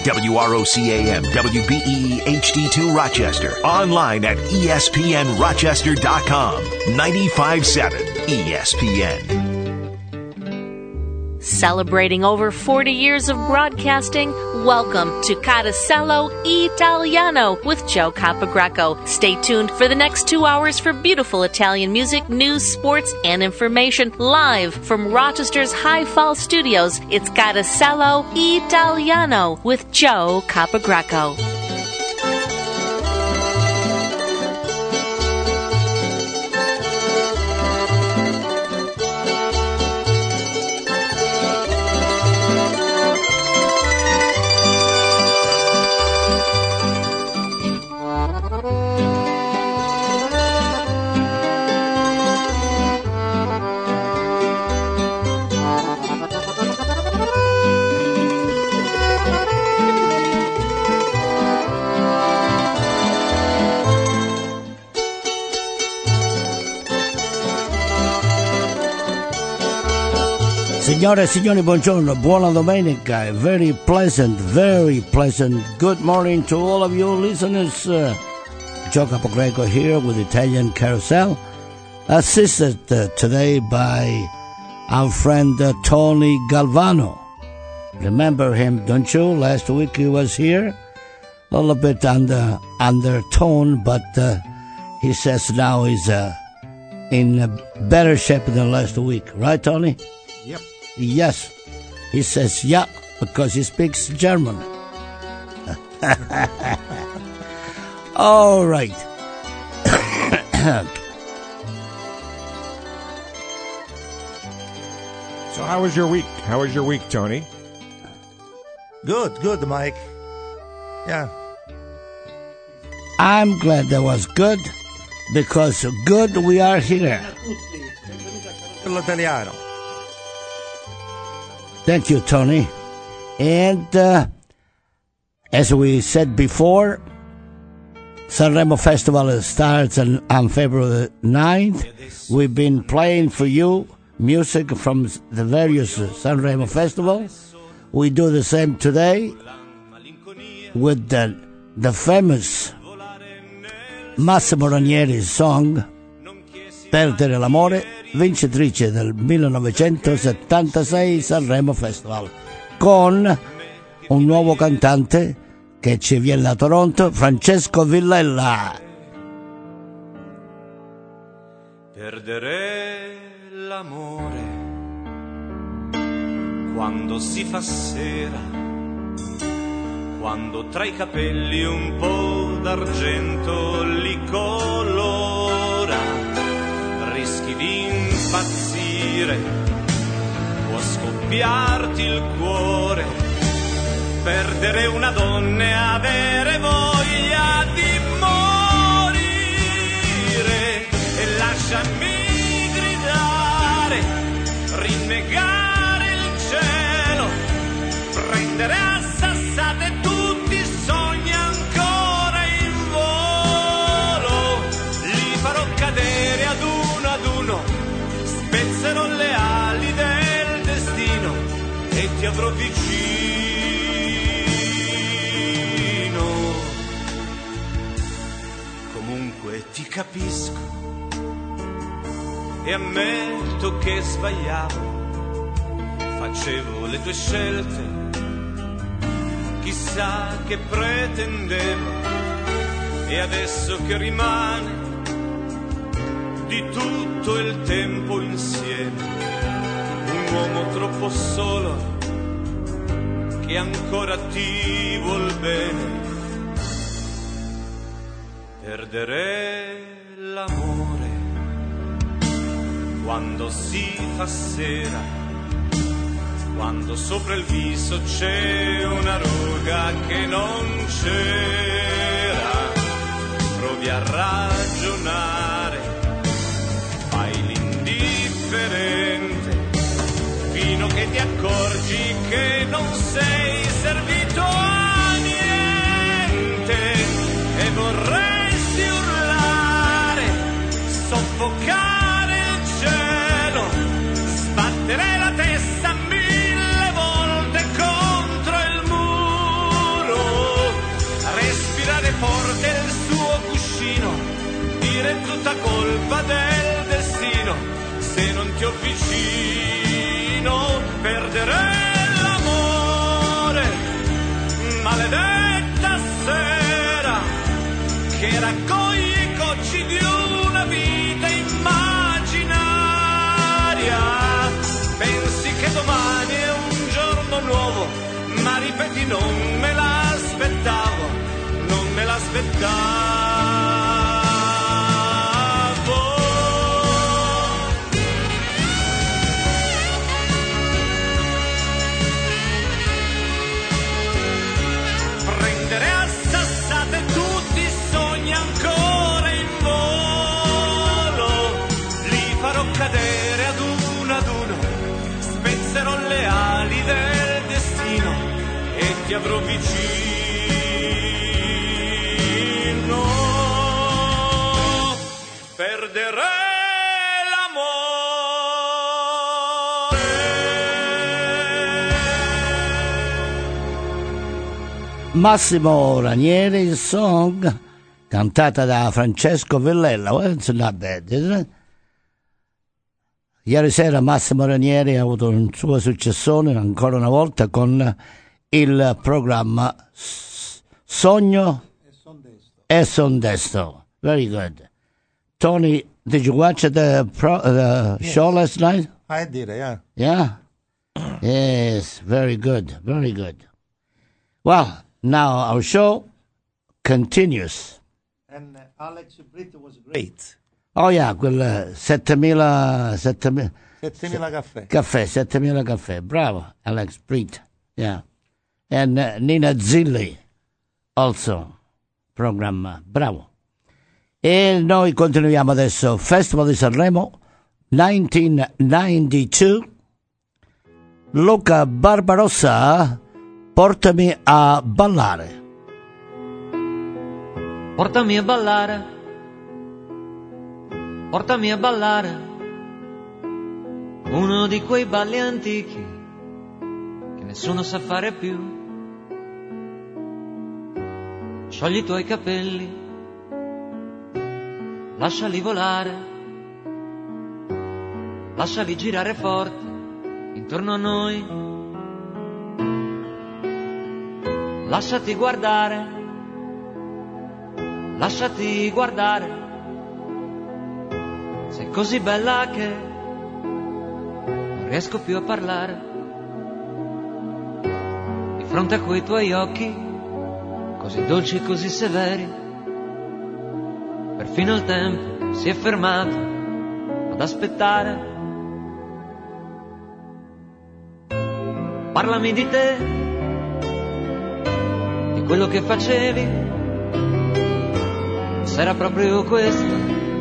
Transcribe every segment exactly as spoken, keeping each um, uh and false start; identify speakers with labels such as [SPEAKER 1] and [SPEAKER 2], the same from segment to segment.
[SPEAKER 1] W R O C A M, W B E E H D two Rochester. Online at E S P N Rochester dot com. ninety-five point seven E S P N.
[SPEAKER 2] Celebrating over forty years of broadcasting, welcome to Carosello Italiano with Joe Capogreco. Stay tuned for the next two hours for beautiful Italian music, news, sports, and information live from Rochester's High Fall Studios. It's Carosello Italiano with Joe Capogreco.
[SPEAKER 3] Signore e signori, buongiorno, buona domenica, very pleasant, very pleasant good morning to all of you listeners. Uh, Joe Capogreco here with Italian Carousel, assisted uh, today by our friend uh, Tony Galvano. Remember him, don't you? Last week he was here, a little bit under, under tone, but uh, he says now he's uh, in uh, better shape than last week. Right, Tony?
[SPEAKER 4] Yep.
[SPEAKER 3] Yes, he says yeah because he speaks German. All right.
[SPEAKER 4] So how was your week? How was your week, Tony?
[SPEAKER 5] Good, good, Mike. Yeah.
[SPEAKER 3] I'm glad that was good because good we are here.
[SPEAKER 5] L'italiano.
[SPEAKER 3] Thank you, Tony. And uh, as we said before, Sanremo Festival starts on, on February ninth. We've been playing for you music from the various Sanremo festivals. We do the same today with the, the famous Massimo Ranieri's song Perdere l'amore, vincitrice del millenovecentosettantasei Sanremo Festival, con un nuovo cantante che ci viene da Toronto, Francesco Villella.
[SPEAKER 6] Perdere l'amore quando si fa sera, quando tra i capelli un po' d'argento li colora, rischi di impazzire, può scoppiarti il cuore, perdere una donna e avere voglia di morire, e lasciami gridare, rinnegare il cielo, prendere a sassate tutti i sogni ancora in volo, li farò cadere ad uno ad uno, spezzerò le ali del destino e ti avrò vicino. Comunque ti capisco e ammetto che sbagliavo, facevo le tue scelte, chissà che pretendevo, e adesso che rimane di tutto il tempo insieme, un uomo troppo solo che ancora ti vuol bene. Perdere l'amore quando si fa sera, quando sopra il viso c'è una ruga che non c'era, provi a ragionare, fai l'indifferente, fino che ti accorgi che non sei servito a niente, e vorresti urlare, soffocare il cielo, sbattere la testa mille volte contro il muro, tutta colpa del destino, se non ti avvicino perderei l'amore, maledetta sera che raccoglie i cocci di una vita immaginaria. Pensi che domani è un giorno nuovo, ma ripeti non me l'aspettavo, non me l'aspettavo. Prendere a sassate tutti i sogni ancora in volo, li farò cadere ad uno ad uno, spezzerò le ali del destino e ti avrò vicino. Perderei l'amore.
[SPEAKER 3] Massimo Ranieri Song, cantata da Francesco Villella. Well, it's not bad, isn't it? Ieri sera Massimo Ranieri ha avuto un suo successone ancora una volta con il programma Sogno e Son Destro. Very good. Tony, did you watch the, pro, the yes. show last night?
[SPEAKER 5] I did, yeah.
[SPEAKER 3] Yeah? Yes, very good, very good. Well, now our show continues.
[SPEAKER 5] And uh, Alex Brito was great.
[SPEAKER 3] Oh yeah, quel settemila... settemila
[SPEAKER 5] settemila caffè.
[SPEAKER 3] Caffè, settemila caffè. Bravo, Alex Brito. Yeah. And uh, Nina Zilli, also, programma. Bravo. E noi continuiamo adesso. Festival di Sanremo, millenovecentonovantadue. Luca Barbarossa, portami a ballare.
[SPEAKER 7] Portami a ballare, portami a ballare, uno di quei balli antichi che nessuno sa fare più. Sciogli i tuoi capelli, lasciali volare, lasciali girare forte intorno a noi. Lasciati guardare, lasciati guardare, sei così bella che non riesco più a parlare. Di fronte a quei tuoi occhi, così dolci e così severi, perfino il tempo si è fermato ad aspettare. Parlami di te, di quello che facevi, se era proprio questa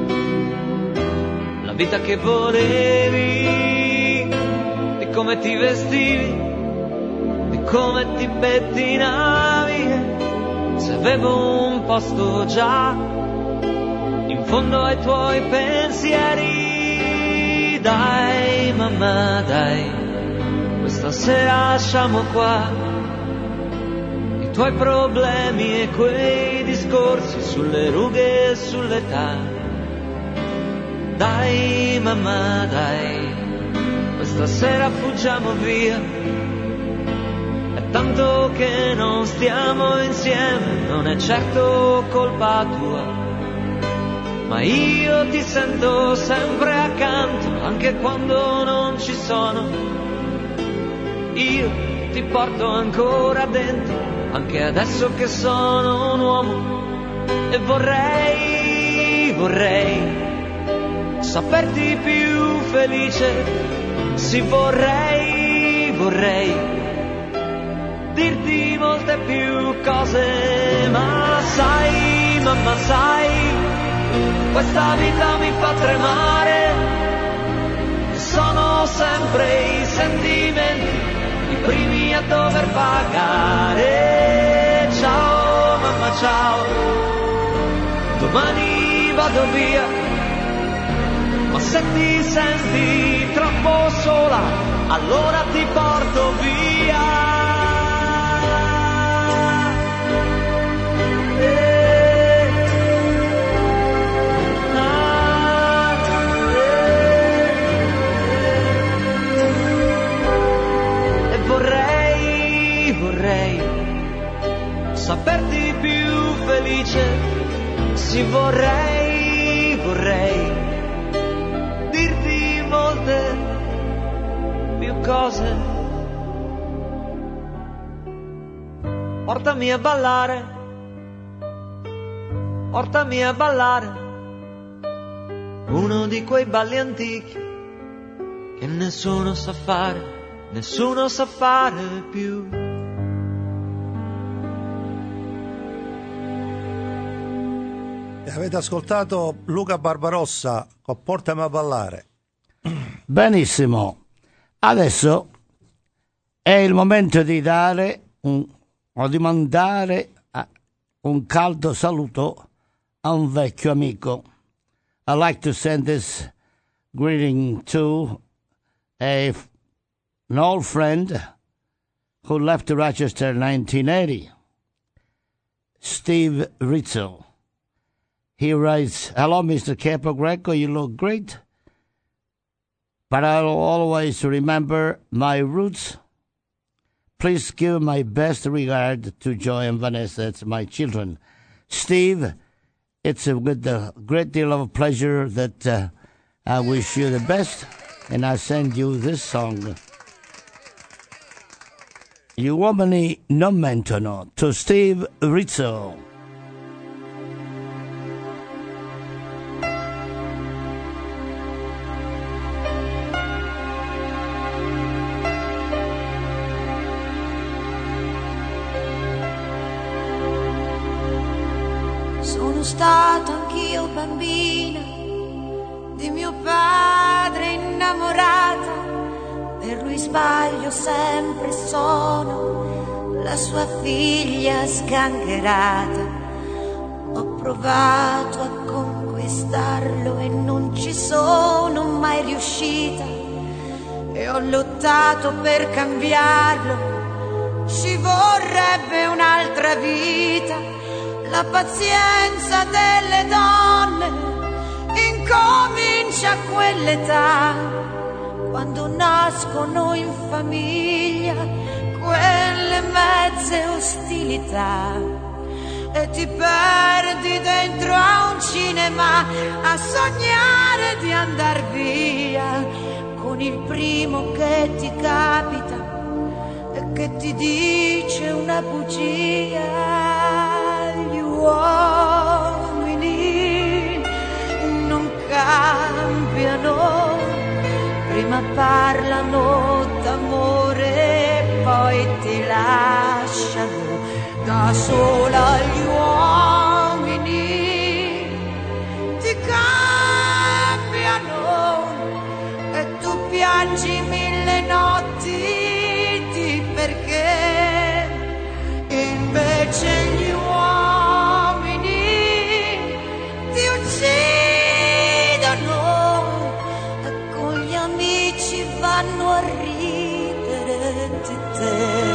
[SPEAKER 7] la vita che volevi, di come ti vestivi, di come ti pettinavi, se avevo un posto già in fondo ai tuoi pensieri. Dai mamma dai, questa sera lasciamo qua i tuoi problemi e quei discorsi sulle rughe e sull'età. Dai mamma dai, questa sera fuggiamo via, è tanto che non stiamo insieme, non è certo colpa tua, ma io ti sento sempre accanto, anche quando non ci sono. Io ti porto ancora dentro, anche adesso che sono un uomo, e vorrei, vorrei saperti più felice, sì vorrei, vorrei dirti molte più cose, ma sai, mamma sai, questa vita mi fa tremare, sono sempre i sentimenti, i primi a dover pagare. Ciao mamma ciao, domani vado via, ma se ti senti troppo sola, allora ti porto via. Eh, ah. saperti più felice. Sì, vorrei, vorrei dirti molte più cose. Portami a ballare, portami a ballare uno di quei balli antichi che nessuno sa fare, nessuno sa fare più.
[SPEAKER 5] Avete ascoltato Luca Barbarossa con Portami a ballare.
[SPEAKER 3] Benissimo, adesso è il momento di dare un, o di mandare un caldo saluto a un vecchio amico. I like to send this greeting to a, an old friend who left Rochester in nineteen eighty, Steve Rizzo. He writes, "Hello, Mister Capogreco, you look great, but I'll always remember my roots. Please give my best regard to Joy and Vanessa, that's my children." Steve, it's a, with a great deal of pleasure that uh, I wish you the best, and I send you this song. Gli uomini non mentono, to Steve Rizzo.
[SPEAKER 8] Stato anch'io bambina di mio padre innamorata, per lui sbaglio sempre sono la sua figlia sgangherata. Ho provato a conquistarlo e non ci sono mai riuscita, e ho lottato per cambiarlo, ci vorrebbe un'altra vita. La pazienza delle donne incomincia a quell'età, quando nascono in famiglia quelle mezze ostilità, e ti perdi dentro a un cinema a sognare di andar via con il primo che ti capita e che ti dice una bugia. Uomini non cambiano, prima parlano d'amore, poi ti lasciano da sola. Gli uomini ti cambiano e tu piangi mille notti di perché, invece gli uomini vanno a ridere di te.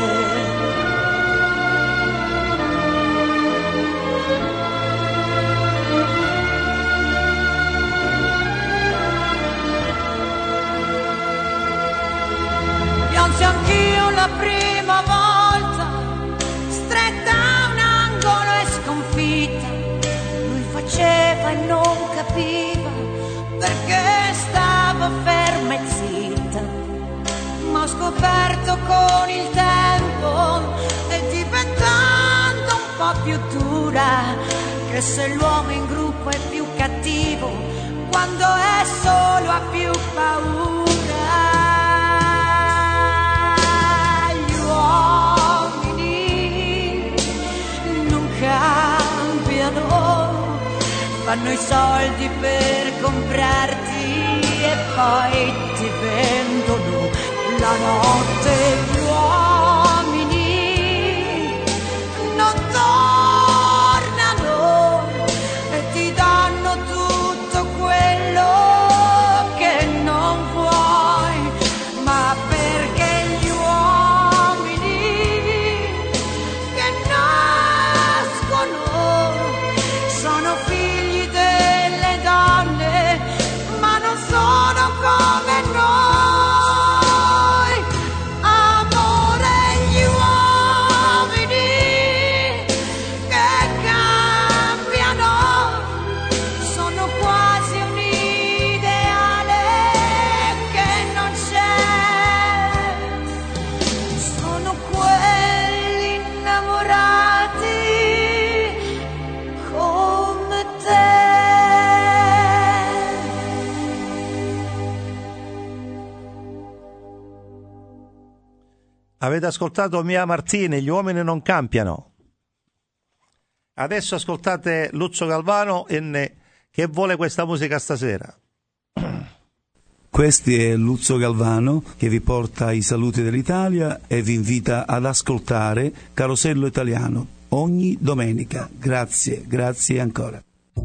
[SPEAKER 8] Piansi anch'io la prima volta, stretta a un angolo e sconfitta. Lui faceva e non capiva perché stavo ferma e zitta, ma ho scoperto con il tempo, e diventando un po' più dura, che se l'uomo in gruppo è più cattivo, quando è solo ha più paura. Gli uomini non cambiano, fanno i soldi per comprarti e poi ti vendono la notte. Gli uomini non tornano e ti danno tutto quello che non vuoi, ma perché gli uomini che nascono sono figli delle donne, ma non sono come noi. Amore
[SPEAKER 5] Avete ascoltato Mia Martini, Gli uomini non cambiano. Adesso ascoltate Lucio Galvano in Che vuole questa musica stasera.
[SPEAKER 9] Questo è Lucio Galvano che vi porta i saluti dell'Italia e vi invita ad ascoltare Carosello Italiano ogni domenica. Grazie, grazie ancora.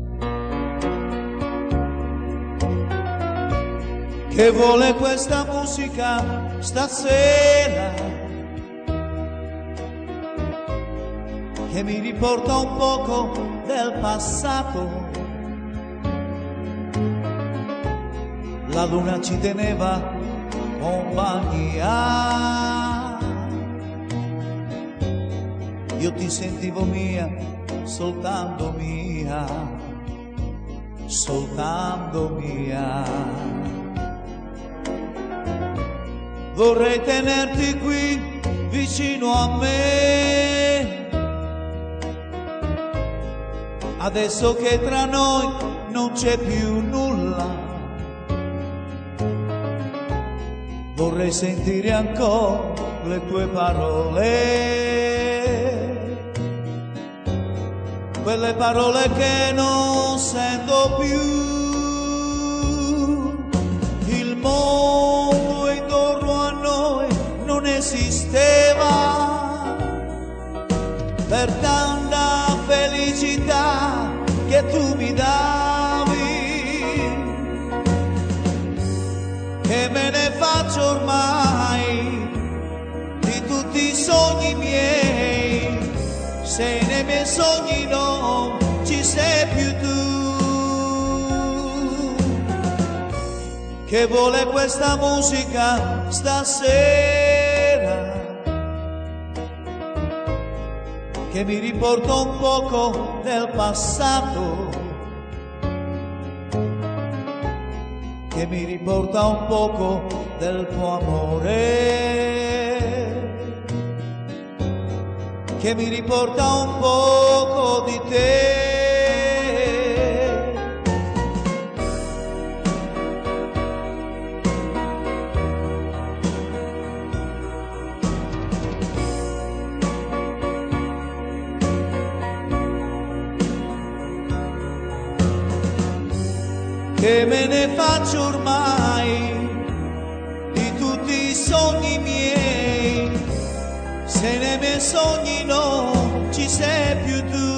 [SPEAKER 10] Che vuole questa musica stasera, che mi riporta un poco del passato. La luna ci teneva compagnia, io ti sentivo mia, soltanto mia, soltanto mia. Vorrei tenerti qui vicino a me, adesso che tra noi non c'è più nulla. Vorrei sentire ancora le tue parole, quelle parole che non sento più. Il mondo intorno a noi non esisteva, per tanta felicità che tu mi davi, che me ne faccio ormai di tutti i sogni miei, se nei miei sogni non ci sei più tu. Che vuole questa musica stasera, che mi riporta un poco del passato, che mi riporta un poco del tuo amore, che mi riporta un poco di te. Che me ne faccio ormai di tutti i sogni miei, se nei miei sogni non ci sei più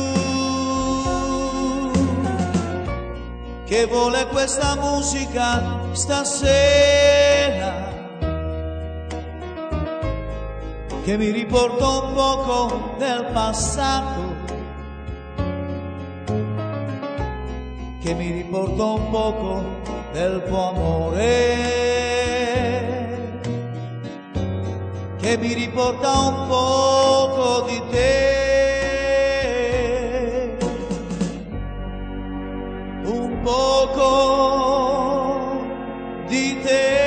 [SPEAKER 10] tu. Che vuole questa musica stasera, che mi riporta un poco del passato, che mi riporta un poco del tuo amore, che mi riporta un poco di te, un poco di te.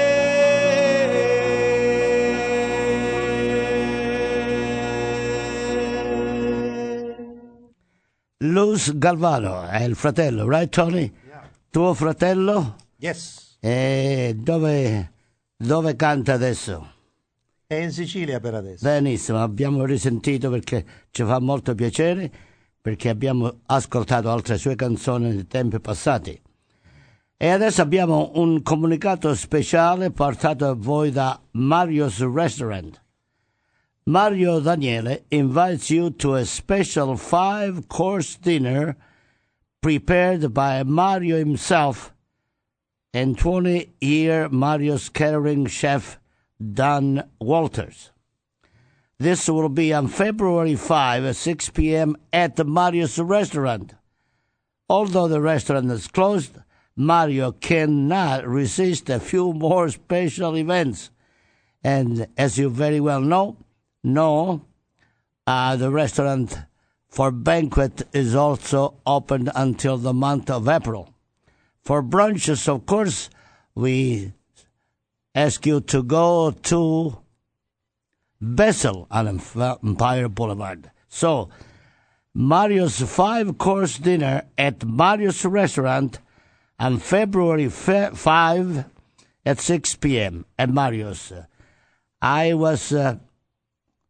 [SPEAKER 3] Luz Galvano è il fratello, right Tony?
[SPEAKER 5] Yeah.
[SPEAKER 3] Tuo fratello?
[SPEAKER 5] Yes.
[SPEAKER 3] E dove, dove canta adesso?
[SPEAKER 5] È in Sicilia per adesso.
[SPEAKER 3] Benissimo, abbiamo risentito perché ci fa molto piacere, perché abbiamo ascoltato altre sue canzoni nei tempi passati. E adesso abbiamo un comunicato speciale portato a voi da Mario's Restaurant. Mario Daniele invites you to a special five-course dinner prepared by Mario himself and twenty-year Mario's catering chef Don Walters. This will be on February fifth at six p.m. at the Mario's Restaurant. Although the restaurant is closed, Mario cannot resist a few more special events. And as you very well know, No, uh, the restaurant for banquet is also open until the month of April. For brunches, of course, we ask you to go to Bessel on Empire Boulevard. So, Mario's five-course dinner at Mario's Restaurant on February fifth at six p.m. at Mario's. I was... Uh,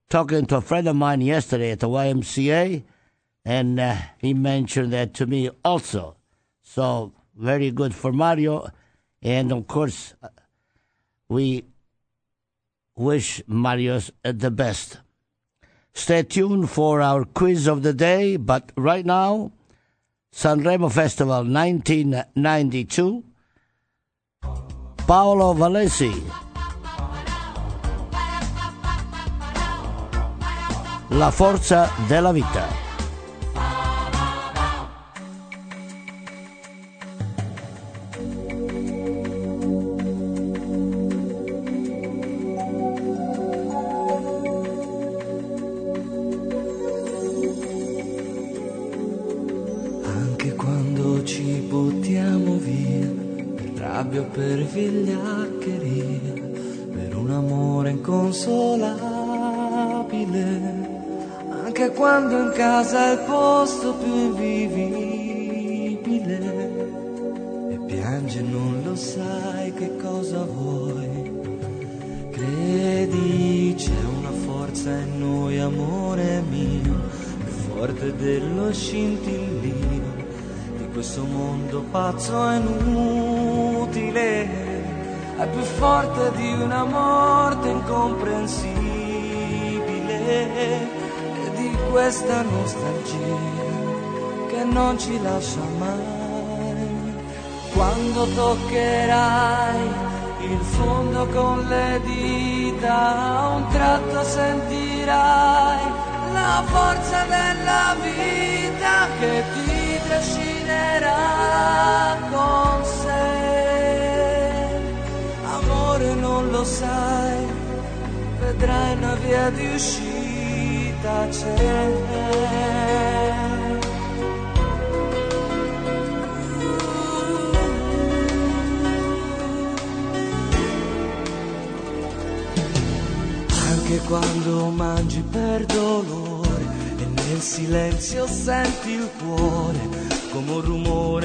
[SPEAKER 3] talking to a friend of mine yesterday at the Y M C A, and uh, he mentioned that to me also. So, very good for Mario. And, of course, we wish Mario the best. Stay tuned for our quiz of the day, but right now, Sanremo Festival nineteen ninety-two, Paolo Valesi, La forza della vita.
[SPEAKER 7] Per vigliaccheria, per un amore inconsolabile, anche quando in casa è il posto più invivibile e piange non lo sai che cosa vuoi. Credi c'è una forza in noi, amore mio, più forte dello scintillio di questo mondo pazzo e inutile, è più forte di una morte incomprensibile e di questa nostalgia che non ci lascia mai. Quando toccherai il fondo con le dita, a un tratto sentirai la forza della vita che ti trascinerà con sé. Amore, non lo sai, vedrai una via di uscita c'è. Anche quando mangi per dolore e nel silenzio senti il cuore come un rumore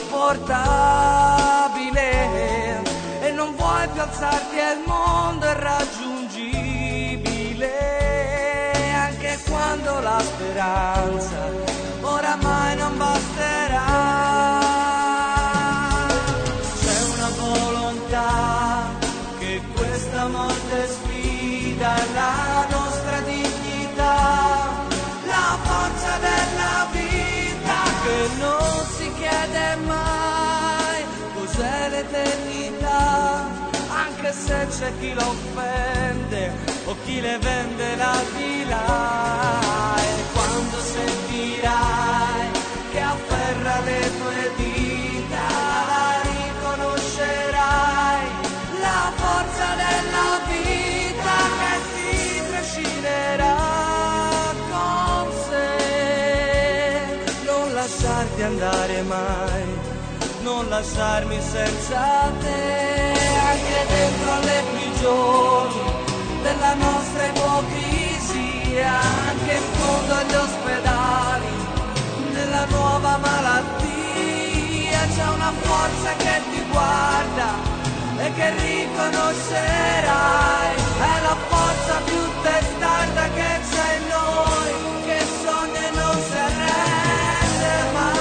[SPEAKER 7] insopportabile e non vuoi più alzarti e il mondo è raggiungibile, anche quando la speranza oramai non basterà. C'è una volontà che questa morte sfida la nostra dignità, la forza della vita che non si chiede mai cos'è l'eternità, anche se c'è chi la offende o chi le vende la di là. E quando sentirai che afferra le tue dita, la riconoscerai, la forza della vita che ti trascinerà con sé. Non lasciarti andare mai, non lasciarmi senza te, anche dentro alle prigioni della nostra ipocrisia, anche in fondo agli ospedali della nuova malattia, c'è una forza che ti guarda e che riconoscerai, è la forza più testarda che c'è in noi, che sogna e non si arrende mai.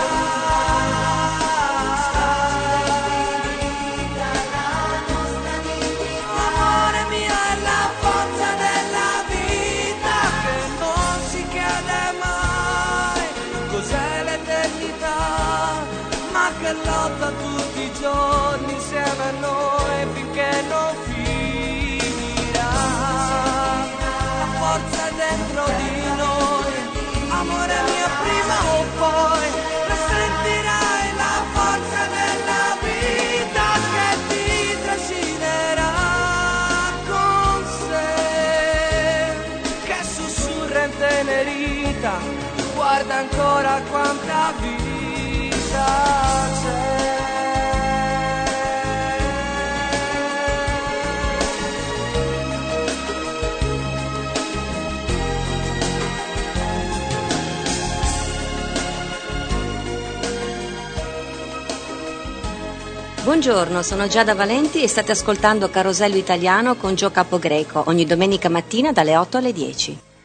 [SPEAKER 7] Lotta tutti i giorni insieme a noi finché non finirà. La forza è dentro di noi, amore mio, prima o poi la sentirai, la forza della vita che ti trascinerà con sé, che sussurra intenerita, guarda ancora quanta vita c'è.
[SPEAKER 11] Buongiorno, sono Giada Valenti e state ascoltando Carosello Italiano con Gio Capogreco ogni domenica mattina dalle otto alle dieci.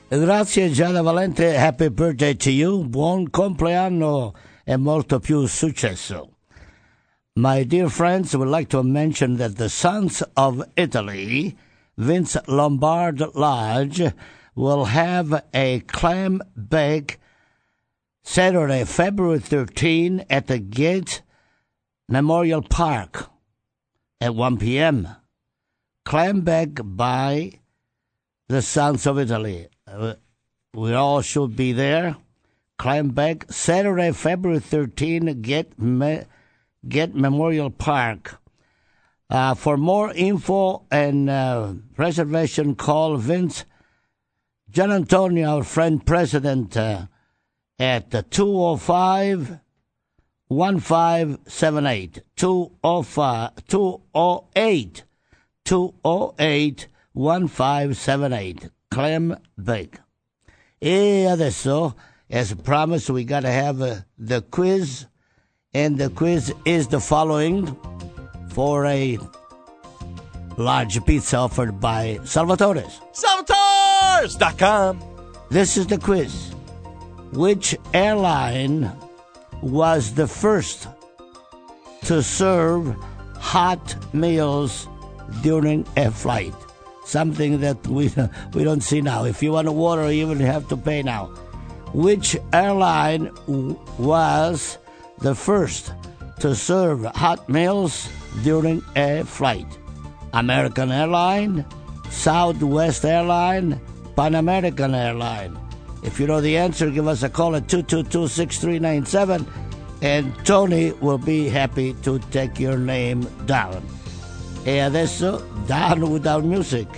[SPEAKER 3] Grazie Giada Valente, happy birthday to you, buon compleanno e molto più successo. My dear friends, I would like to mention that the Sons of Italy, Vince Lombard Lodge, will have a clam bake Saturday, February thirteenth at the Gates Memorial Park at one p.m. Clam bake by the Sons of Italy. Uh, we all should be there. Clam bake Saturday, February thirteenth, Get Me- Get Memorial Park. Uh, for more info and uh, reservation, call Vince Gian Antonio, our friend president, uh, at uh, two oh five, one five seven eight. two oh five, two oh eight, two oh eight, one five seven eight. Clam bake. E adesso, as promised, we got to have uh, the quiz. And the quiz is the following for a large pizza offered by Salvatore's.
[SPEAKER 6] Salvatores dot com.
[SPEAKER 3] This is the quiz. Which airline was the first to serve hot meals during a flight? Something that we we don't see now. If you want water, you even have to pay now. Which airline w- was the first to serve hot meals during a flight? American Airlines, Southwest Airlines, Pan American Airlines. If you know the answer, give us a call at two two two, six three nine seven, and Tony will be happy to take your name down. E adesso, Down Without Music.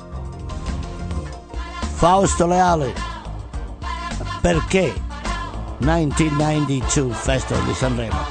[SPEAKER 3] Fausto Leale, Perché? millenovecentonovantadue Festival di Sanremo.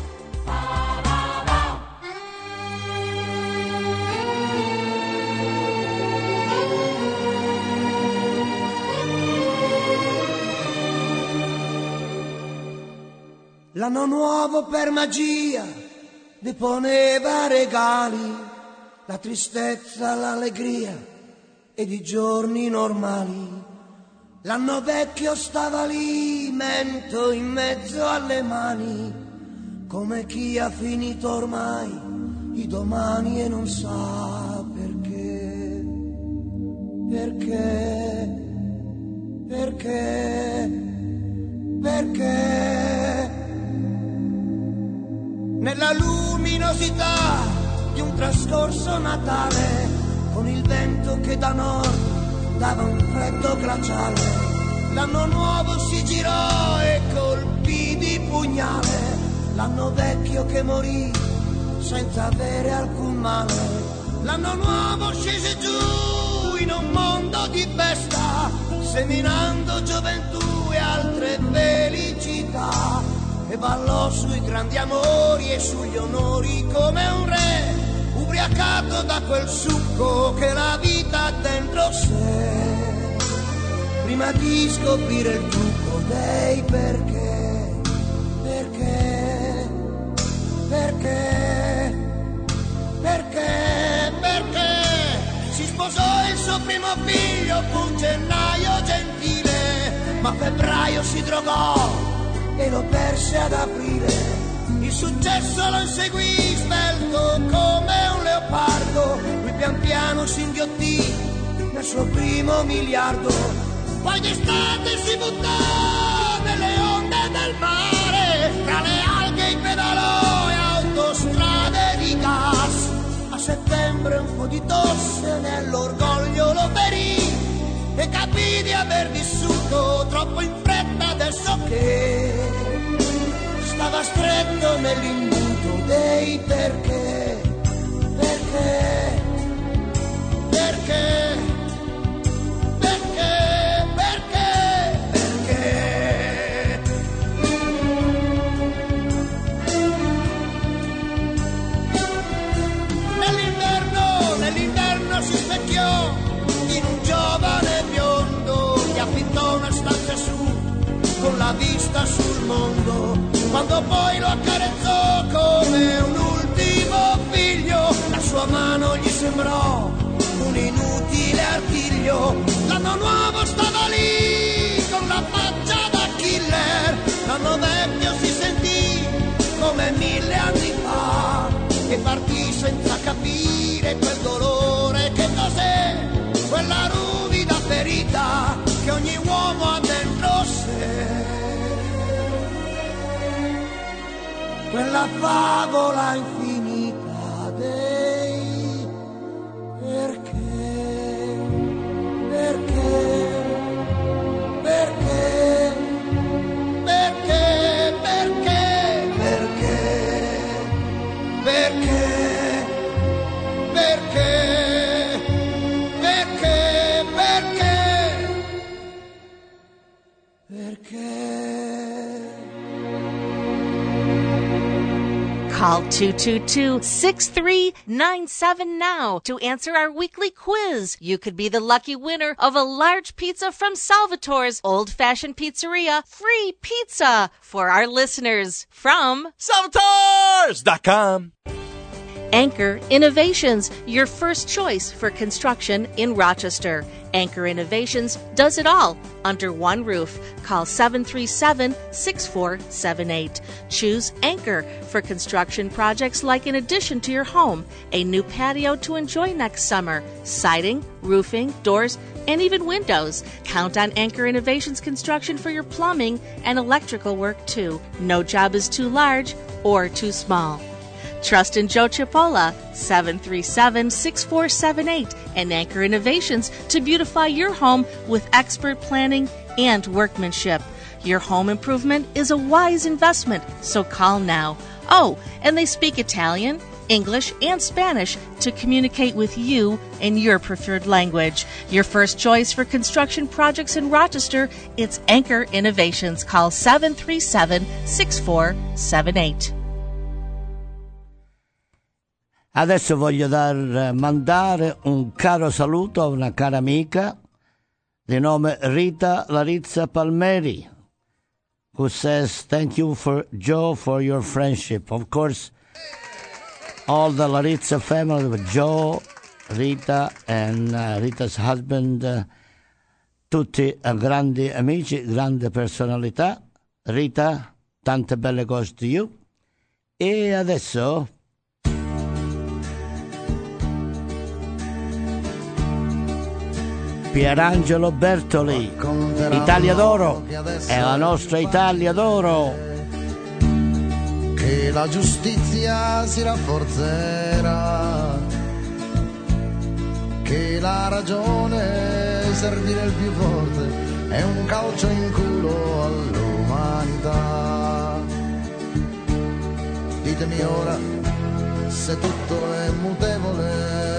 [SPEAKER 10] L'anno nuovo per magia deponeva regali, la tristezza, l'allegria ed i giorni normali. L'anno vecchio stava lì, mento in mezzo alle mani, come chi ha finito ormai i domani e non sa perché, perché, perché, perché. Nella luminosità di un trascorso Natale, con il vento che da nord dava un freddo glaciale, l'anno nuovo si girò e colpì di pugnale l'anno vecchio che morì senza avere alcun male. L'anno nuovo scese giù in un mondo di festa, seminando gioventù e altre felicità, e ballò sui grandi amori e sugli onori come un re, ubriacato da quel succo che la vita ha dentro sé, prima di scoprire il trucco dei perché, perché, perché, perché, perché. Si sposò il suo primo figlio, fu un gennaio gentile, ma a febbraio si drogò e lo perse ad aprile. Il successo lo inseguì svelto come un leopardo, lui pian piano si inghiottì nel suo primo miliardo. Poi d'estate si buttò nelle onde del mare, tra le alghe pedalò e autostrade di gas. A settembre un po' di tosse nell'orgoglio lo ferì e capì di aver vissuto troppo in fretta, adesso che stava stretto nell'imbuto dei perché, perché, perché, perché, perché, perché. Nell'inverno, nell'inverno si specchiò in un giovane biondo che affittò una stanza su con la vista sul mondo. Quando poi lo accarezzò come un ultimo figlio, la sua mano gli sembrò un inutile artiglio. La L'anno nuovo stava lì con la faccia da killer, l'anno vecchio si sentì come mille anni fa e partì senza capire quel dolore che cos'è, quella ruvida ferita che ogni uomo ha dentro sé, quella favola infinita dei perché. Perché, perché, perché, perché, perché, perché, perché, perché, perché, perché.
[SPEAKER 2] Call two two two, six three nine seven now to answer our weekly quiz. You could be the lucky winner of a large pizza from Salvatore's Old Fashioned Pizzeria. Free pizza for our listeners from
[SPEAKER 6] Salvatores dot com.
[SPEAKER 2] Anchor Innovations, your first choice for construction in Rochester. Anchor Innovations does it all under one roof. Call seven three seven, six four seven eight. Choose Anchor for construction projects like an addition to your home, a new patio to enjoy next summer, siding, roofing, doors, and even windows. Count on Anchor Innovations Construction for your plumbing and electrical work too. No job is too large or too small. Trust in Joe Chipola, seven three seven, six four seven eight, and Anchor Innovations to beautify your home with expert planning and workmanship. Your home improvement is a wise investment, so call now. Oh, and they speak Italian, English, and Spanish to communicate with you in your preferred language. Your first choice for construction projects in Rochester, it's Anchor Innovations. Call seven three seven, six four seven eight.
[SPEAKER 3] Adesso voglio dar, mandare un caro saluto a una cara amica di nome Rita Larizza Palmeri, who says thank you for Joe for your friendship. Of course, all the Larizza family with Joe, Rita and uh, Rita's husband, uh, tutti uh, grandi amici, grande personalità. Rita, tante belle cose to you. E adesso Pierangelo Bertoli, Italia d'oro, è la nostra Italia d'oro.
[SPEAKER 10] Che la giustizia si rafforzerà, che la ragione servire il più forte, è un calcio in culo all'umanità. Ditemi ora se tutto è mutevole,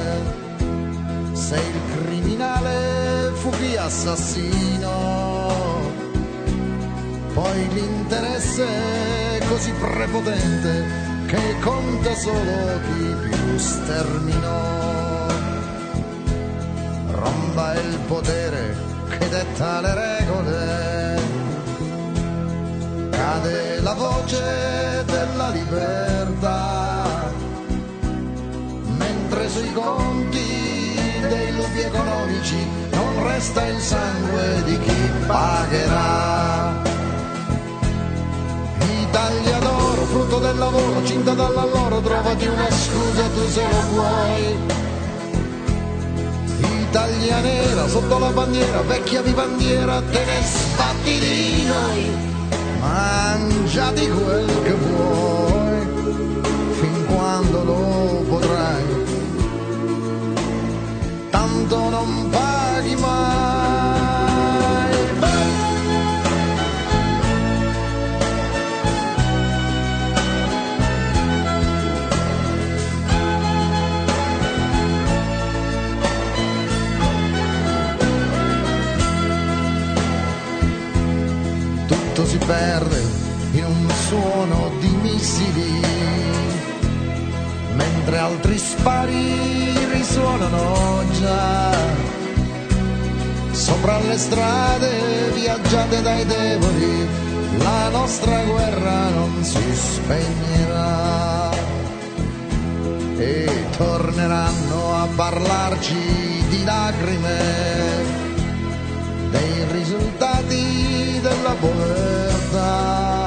[SPEAKER 10] se il criminale fu chi assassino, poi l'interesse è così prepotente che conta solo chi più sterminò. Romba il potere che detta le regole, cade la voce della libertà, mentre sui conti dei lupi economici non resta il sangue di chi pagherà. Italia d'oro, frutto del lavoro, cinta dall'alloro, trovati una scusa tu se lo vuoi. Italia nera, sotto la bandiera, vecchia vivandiera, te ne sbatti di noi, mangiati quel che vuoi, fin quando lo potrai. Tanto non paghi mai. Tutto si perde in un suono di missili, mentre altri spari risuonano già sopra le strade viaggiate dai devoli. La nostra guerra non si spegnerà e torneranno a parlarci di lacrime
[SPEAKER 12] dei risultati della povertà,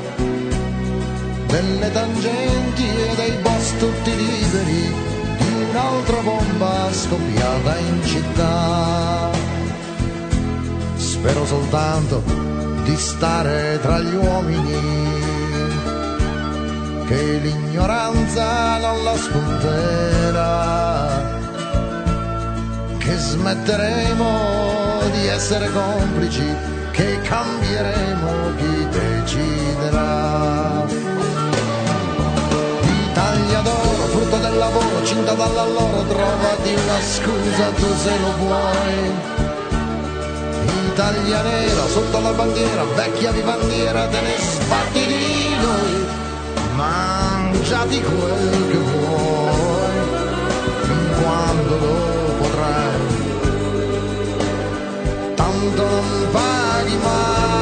[SPEAKER 12] delle tangenti e dei boss tutti liberi, di un'altra bomba scoppiata in città. Spero soltanto di stare tra gli uomini, che l'ignoranza non la spunterà, che smetteremo di essere complici, che cambieremo chi deciderà. Italia d'oro, frutto del lavoro, cinta dall'alloro, trovati una scusa tu se lo vuoi. Italia nera, sotto la bandiera, vecchia di bandiera, te ne sbatti di noi. Mangiati quel che vuoi, fin quando lo potrai, tanto non paghi mai.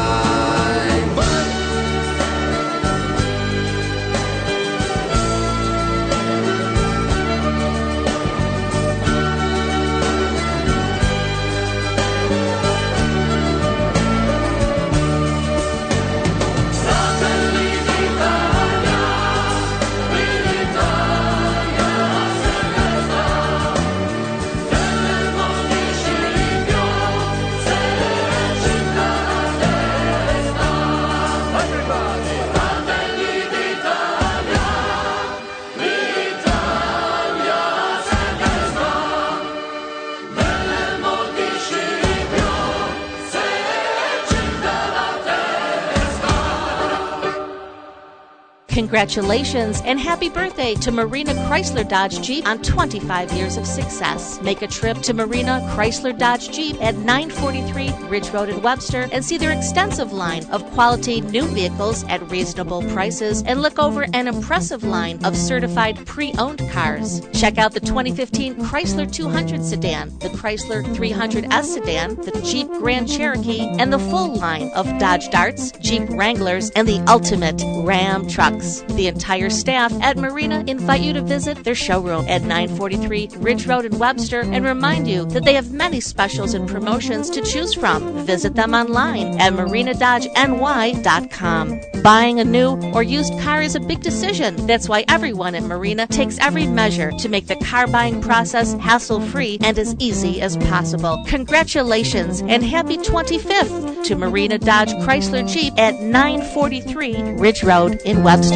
[SPEAKER 2] Congratulations and happy birthday to Marina Chrysler Dodge Jeep on twenty-five years of success. Make a trip to Marina Chrysler Dodge Jeep at nine forty-three Ridge Road in Webster and see their extensive line of quality new vehicles at reasonable prices, and look over an impressive line of certified pre-owned cars. Check out the twenty fifteen Chrysler two hundred sedan, the Chrysler three hundred S sedan, the Jeep Grand Cherokee, and the full line of Dodge Darts, Jeep Wranglers, and the ultimate Ram trucks. The entire staff at Marina invite you to visit their showroom at nine forty-three Ridge Road in Webster and remind you that they have many specials and promotions to choose from. Visit them online at marina dodge n y dot com. Buying a new or used car is a big decision. That's why everyone at Marina takes every measure to make the car buying process hassle-free and as easy as possible. Congratulations and happy twenty-fifth to Marina Dodge Chrysler Jeep at nine forty-three Ridge Road in Webster.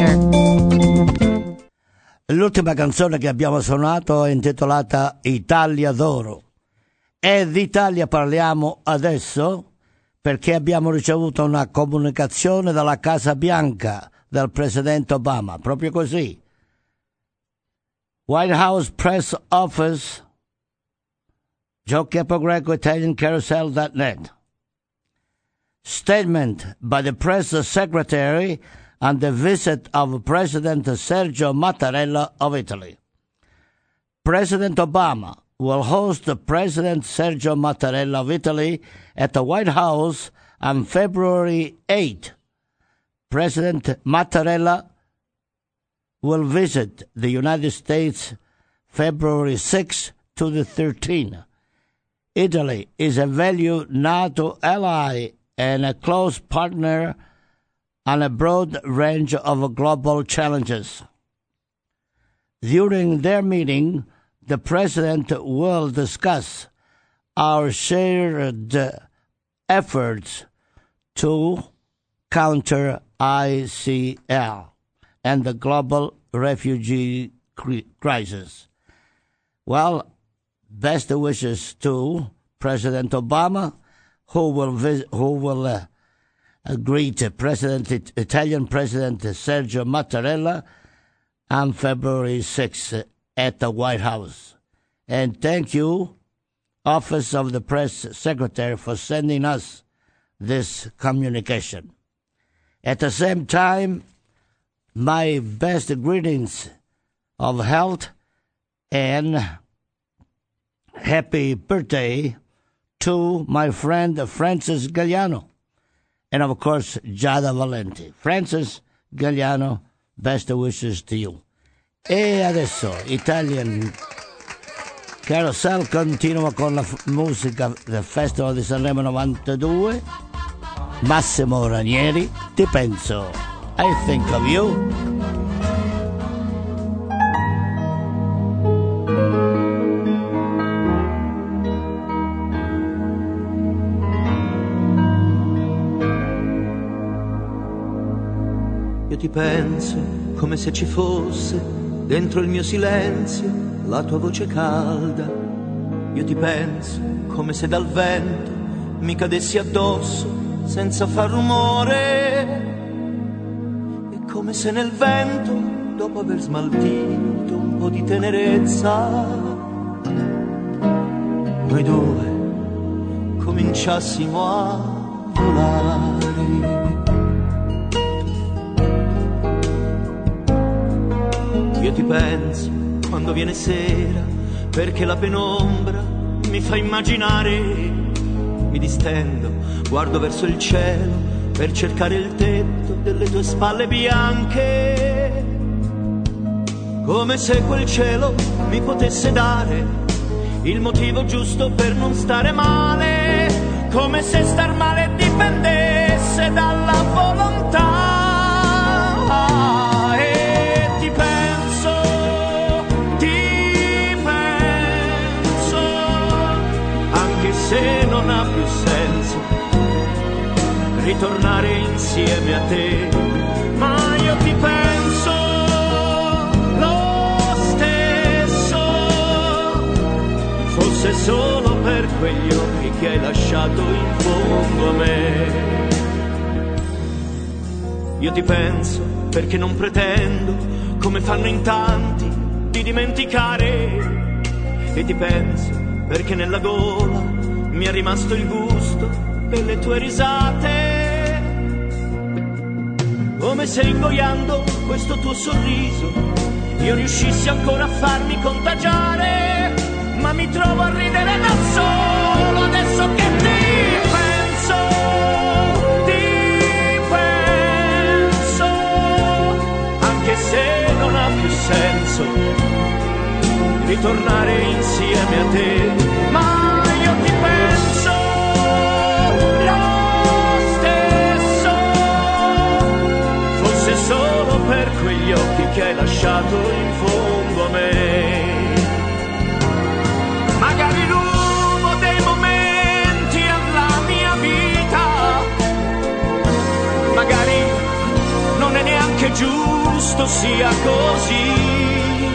[SPEAKER 3] L'ultima canzone che abbiamo suonato è intitolata Italia d'oro, e d'Italia parliamo adesso perché abbiamo ricevuto una comunicazione dalla Casa Bianca del presidente Obama, proprio così. White House Press Office, Joe Capogreco, Italian Carousel dot net. Statement by the press secretary on the visit of President Sergio Mattarella of Italy. President Obama will host President Sergio Mattarella of Italy at the White House on February eighth. President Mattarella will visit the United States February sixth to the thirteenth. Italy is a valued NATO ally and a close partner on a broad range of global challenges. During their meeting, the President will discuss our shared efforts to counter I C L and the global refugee crisis. Well, best wishes to President Obama, who will visit, who will uh, greet President Italian President Sergio Mattarella on February sixth at the White House. And thank you, Office of the Press Secretary, for sending us this communication. At the same time, my best greetings of health and happy birthday to my friend Francis Galliano, and of course Giada Valenti. Francis Galliano, best wishes to you. E adesso Italian Carousel continua con la f- musica del Festival di Sanremo novantadue. Massimo Ranieri, Ti penso, I think of you.
[SPEAKER 7] Io ti penso come se ci fosse dentro il mio silenzio la tua voce calda. Io ti penso come se dal vento mi cadessi addosso senza far rumore. E come se nel vento, dopo aver smaltito un po' di tenerezza, noi due cominciassimo a volare. Io ti penso quando viene sera, perché la penombra mi fa immaginare. Mi distendo, guardo verso il cielo per cercare il tetto delle tue spalle bianche, come se quel cielo mi potesse dare il motivo giusto per non stare male, come se star male dipendesse dalla volontà. Se non ha più senso ritornare insieme a te, ma io ti penso lo stesso, fosse solo per quegli occhi che hai lasciato in fondo a me. Io ti penso perché non pretendo, come fanno in tanti, di dimenticare, e ti penso perché nella gola mi è rimasto il gusto delle tue risate, come se ingoiando questo tuo sorriso io riuscissi ancora a farmi contagiare, ma mi trovo a ridere da solo adesso che ti penso, ti penso, anche se non ha più senso ritornare insieme a te, ma io ti penso lo stesso, fosse solo per quegli occhi che hai lasciato in fondo a me. Magari rubo dei momenti alla mia vita, magari non è neanche giusto sia così,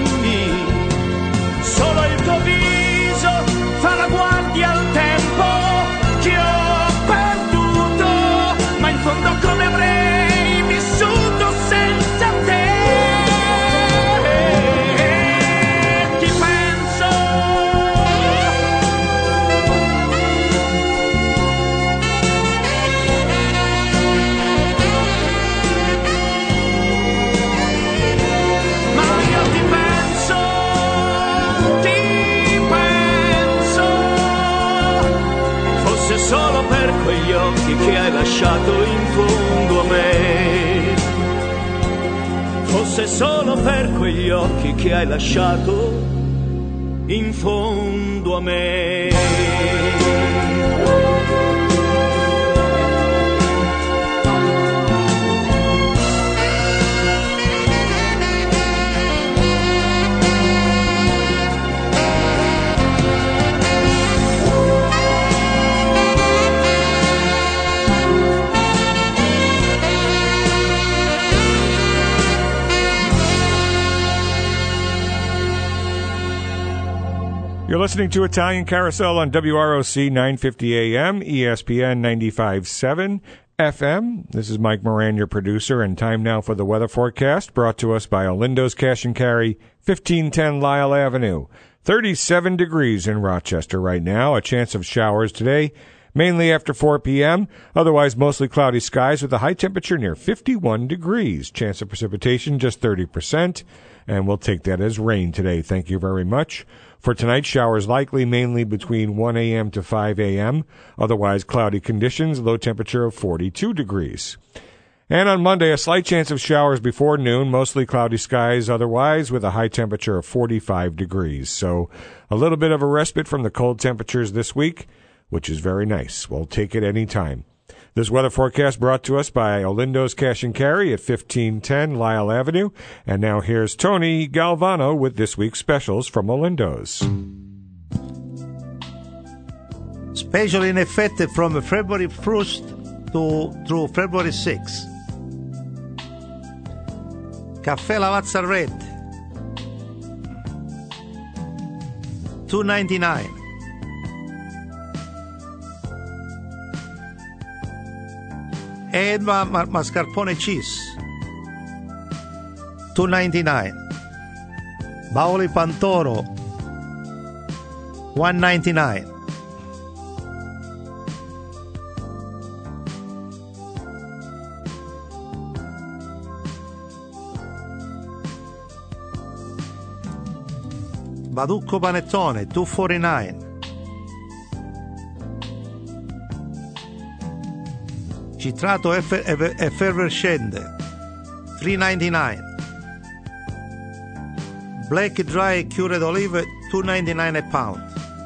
[SPEAKER 7] solo il tuo viso fa la guardia al tempo che ho perduto, ma in fondo come avrei vissuto senza te. Ti penso, ma io ti penso, ti penso, fosse solo per quegli occhi che hai lasciato in fondo a me, fosse solo per quegli occhi che hai lasciato in fondo a me.
[SPEAKER 4] You're listening to Italian Carousel on W R O C nine fifty A M, E S P N ninety-five point seven F M. This is Mike Moran, your producer, and time now for the weather forecast, brought to us by Olindo's Cash and Carry, fifteen ten Lyle Avenue. thirty-seven degrees in Rochester right now. A chance of showers today, mainly after four p.m. Otherwise, mostly cloudy skies with a high temperature near fifty-one degrees. Chance of precipitation just thirty percent, and we'll take that as rain today. Thank you very much. For tonight, showers likely mainly between one a.m. to five a.m. Otherwise, cloudy conditions, low temperature of forty-two degrees. And on Monday, a slight chance of showers before noon, mostly cloudy skies otherwise, with a high temperature of forty-five degrees. So a little bit of a respite from the cold temperatures this week, which is very nice. We'll take it any time. This weather forecast brought to us by Olindo's Cash and Carry at fifteen ten Lyle Avenue. And now here's Tony Galvano with this week's specials from Olindo's.
[SPEAKER 5] Special in effect from February first to through February sixth. Caffè Lavazza Red two ninety-nine. Edma mascarpone cheese two ninety-nine. Bauli Pantoro one ninety-nine. Baducco panettone two forty-nine. Citrato effer- eff- effervescente three ninety-nine. Black dry cured olive two ninety-nine a pound.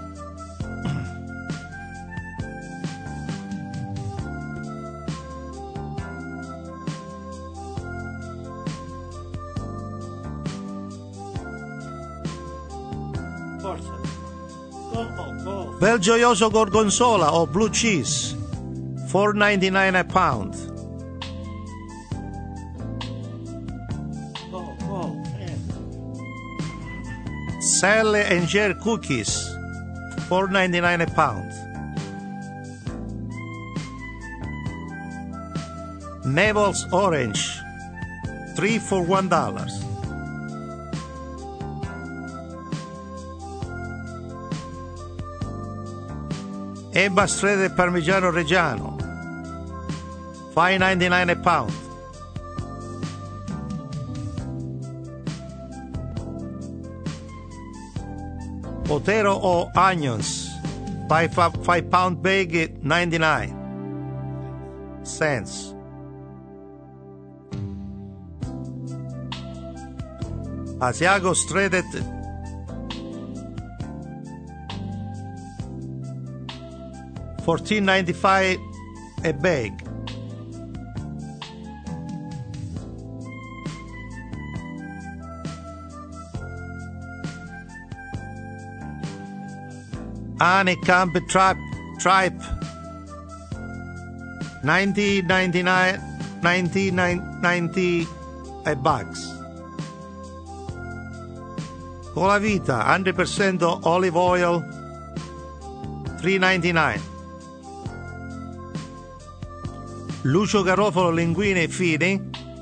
[SPEAKER 5] Bel gioioso gorgonzola o blue cheese four ninety-nine a pound.
[SPEAKER 3] Oh, oh, yeah.
[SPEAKER 5] Selle and Ger cookies four ninety-nine a pound. Neville's orange three for one dollar. Ebba Strede Parmigiano Reggiano five ninety-nine a pound. Otero o onions five, five pound bag ninety-nine cents. Asiago Strede fourteen ninety-five a bag. Anne Camp Tripe Tripe ninety ninety-nine ninety ninety a bucks. Cola Vita one hundred percent olive oil three ninety-nine. Lucio Garofalo linguine fini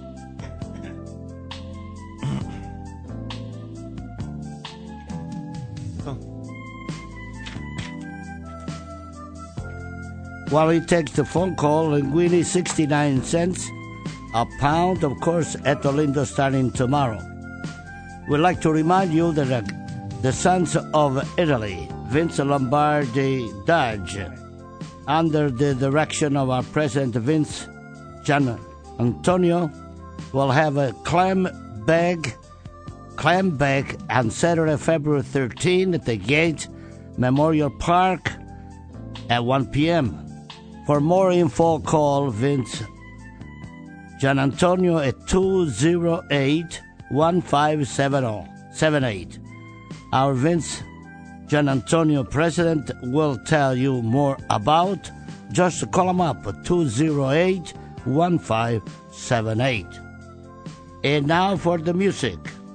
[SPEAKER 3] While he takes the phone call, linguine sixty-nine cents a pound, of course, at Olindo starting tomorrow. We'd like to remind you that uh, the Sons of Italy, Vince Lombardi Dodge, under the direction of our president Vince Gian Antonio, will have a clam bag, clam bag on Saturday, February thirteenth at the Gate Memorial Park at one p.m. For more info, call Vince Gian Antonio at two oh eight, one five seven eight. Our Vince Gian Antonio president will tell you more about. Just call him up at two oh eight, one five seven eight. And now for the music.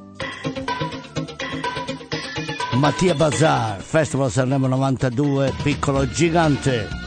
[SPEAKER 3] Mattia Bazar, Festival Sanremo novantadue, Piccolo Gigante.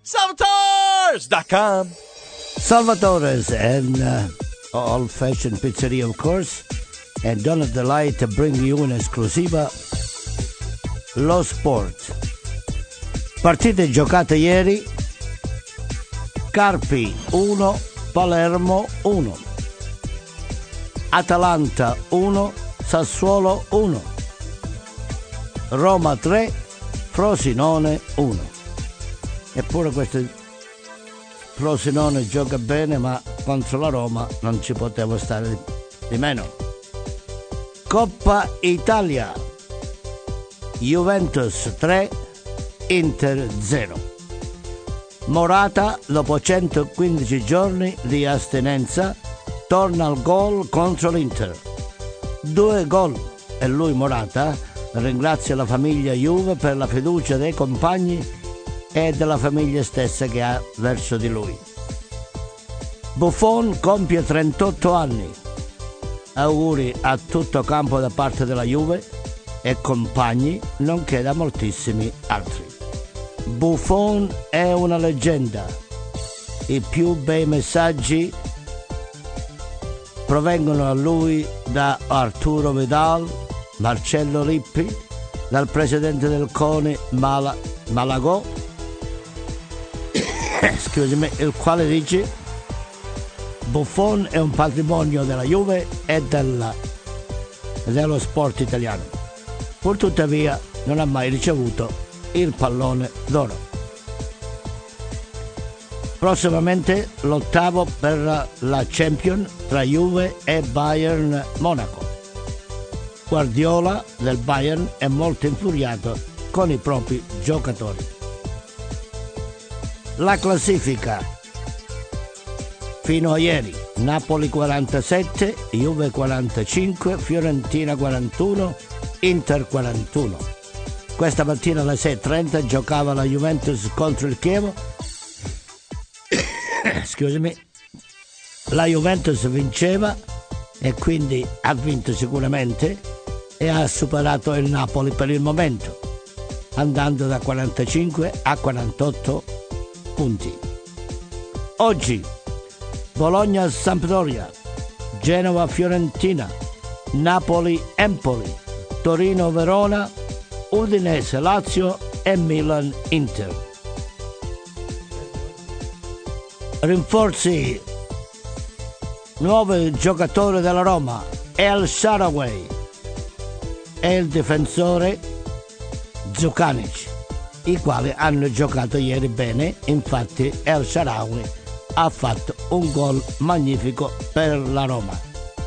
[SPEAKER 13] Salvatores dot com.
[SPEAKER 3] Salvatore's and uh, old-fashioned pizzeria, of course, and Donut Delight to bring you in esclusiva lo sport. Partite giocate ieri: Carpi uno, Palermo uno, Atalanta uno, Sassuolo uno, Roma tre, Frosinone uno. Eppure questo Frosinone gioca bene, ma contro la Roma non ci poteva stare di, di meno. Coppa Italia: Juventus tre, Inter zero. Morata, dopo centoquindici giorni di astinenza, torna al gol contro l'Inter. Due gol, e lui, Morata, ringrazia la famiglia Juve per la fiducia dei compagni e della famiglia stessa che ha verso di lui. Buffon compie trentotto anni. Auguri a tutto campo da parte della Juve e compagni, nonché da moltissimi altri. Buffon è una leggenda. I più bei messaggi provengono a lui da Arturo Vidal, Marcello Lippi, dal presidente del CONI Mala, Malagò, scusami, il quale dice: Buffon è un patrimonio della Juve e della, dello sport italiano. Purtuttavia non ha mai ricevuto il pallone d'oro. Prossimamente l'ottavo per la Champions tra Juve e Bayern Monaco. Guardiola del Bayern è molto infuriato con i propri giocatori. La classifica fino a ieri: Napoli quarantasette, Juve quarantacinque, Fiorentina quarantuno, Inter quarantuno. Questa mattina alle sei e trenta giocava la Juventus contro il Chievo. Scusami. La Juventus vinceva e quindi ha vinto sicuramente e ha superato il Napoli per il momento, andando da quarantacinque a quarantotto punti. Oggi Bologna-Sampdoria, Genova-Fiorentina, Napoli-Empoli, Torino-Verona, Udinese-Lazio e Milan-Inter. Rinforzi: nuovo giocatore della Roma, El Shaarawy, e il difensore Djukanovic, i quali hanno giocato ieri bene. Infatti El Shaarawy ha fatto un gol magnifico per la Roma.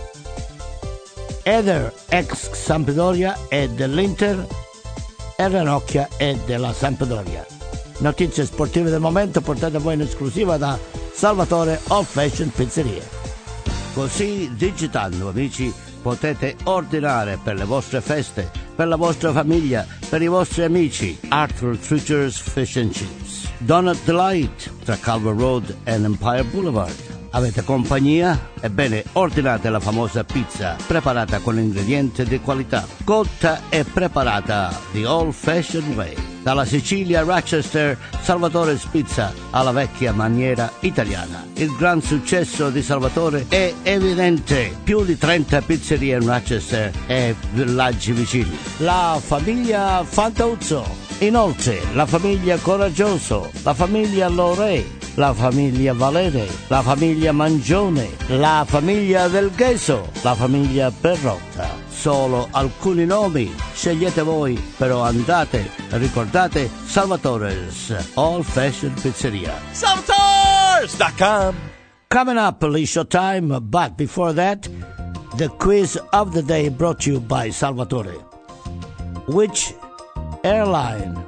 [SPEAKER 3] Eder, ex Sampdoria, è dell'Inter, e Ranocchia è della Sampdoria. Notizie sportive del momento portate a voi in esclusiva da Salvatore Old Fashion Pizzeria. Così, digitando, amici, potete ordinare per le vostre feste, per la vostra famiglia, per i vostri amici. Arthur Treacher's Fish and Chips, Donut Delight tra Culver Road e Empire Boulevard. Avete compagnia? Ebbene, ordinate la famosa pizza preparata con ingredienti di qualità, cotta e preparata the old fashioned way. Dalla Sicilia a Rochester, Salvatore's Pizza alla vecchia maniera italiana. Il gran successo di Salvatore è evidente: più di trenta pizzerie in Rochester e villaggi vicini. La famiglia Fantauzzo, inoltre la famiglia Coraggioso, la famiglia Lorè, la famiglia Valere, la famiglia Mangione, la famiglia Del Gheso, la famiglia Perrotta. Solo alcuni nomi, scegliete voi, però andate, ricordate Salvatore's Old Fashioned Pizzeria.
[SPEAKER 13] Salvatores dot com.
[SPEAKER 3] Coming up, Liscio time, but before that, the quiz of the day brought to you by Salvatore. Which airline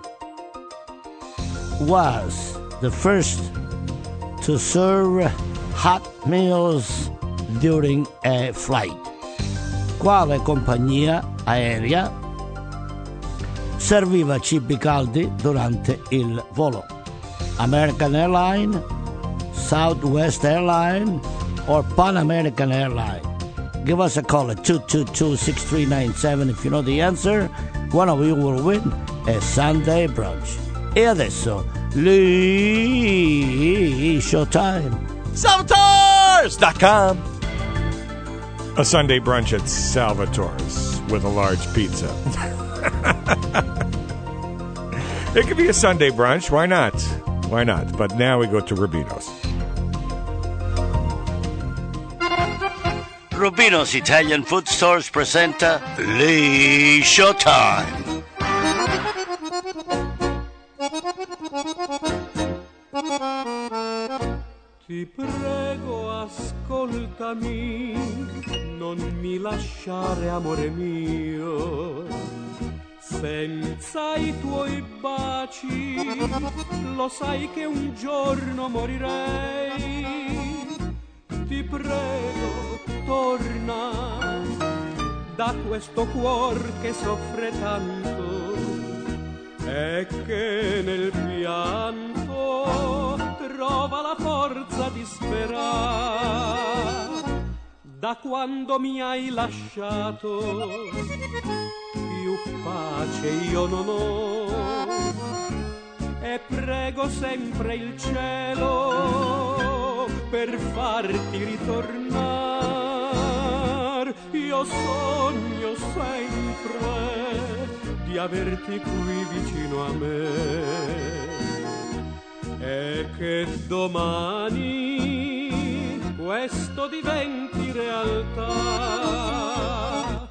[SPEAKER 3] was the first to serve hot meals during a flight? Quale compagnia aerea serviva cibi caldi durante il volo? American Airlines, Southwest Airlines, or Pan American Airlines? Give us a call at two two two, six three nine seven if you know the answer. One of you will win a Sunday brunch. E adesso Lee Showtime.
[SPEAKER 13] Salvatores dot com.
[SPEAKER 4] A Sunday brunch at Salvatore's with a large pizza. It could be a Sunday brunch. Why not? Why not? But now we go to Rubino's.
[SPEAKER 14] Rubino's Italian Food Stores presenta Lee Showtime.
[SPEAKER 6] Ti prego, ascoltami, non mi lasciare, amore mio, senza i tuoi baci, lo sai che un giorno morirei. Ti prego, torna da questo cuor che soffre tanto e che nel pianto trova la forza di sperare. Da quando mi hai lasciato più pace io non ho e prego sempre il cielo per farti ritornare. Io sogno sempre di averti qui vicino a me e che domani questo diventi realtà.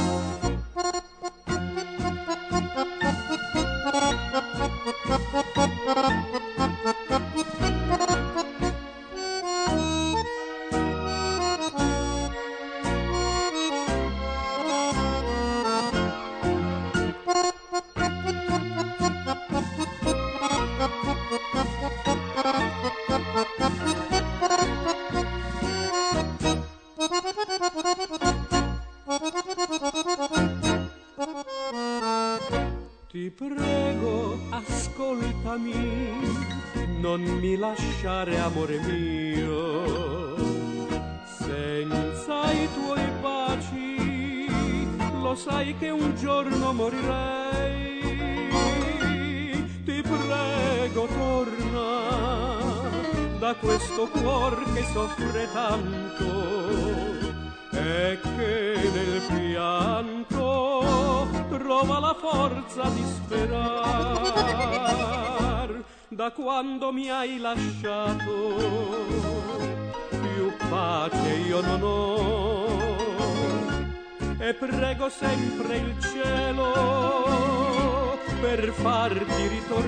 [SPEAKER 6] Ti prego, ascoltami, non mi lasciare, amore mio, senza i tuoi baci, lo sai che un giorno morirei. Ti prego, torna da questo cuor che soffre tanto e che nel pianto trova la forza di sperar. Da quando mi hai lasciato più pace io non ho e prego sempre il cielo per farti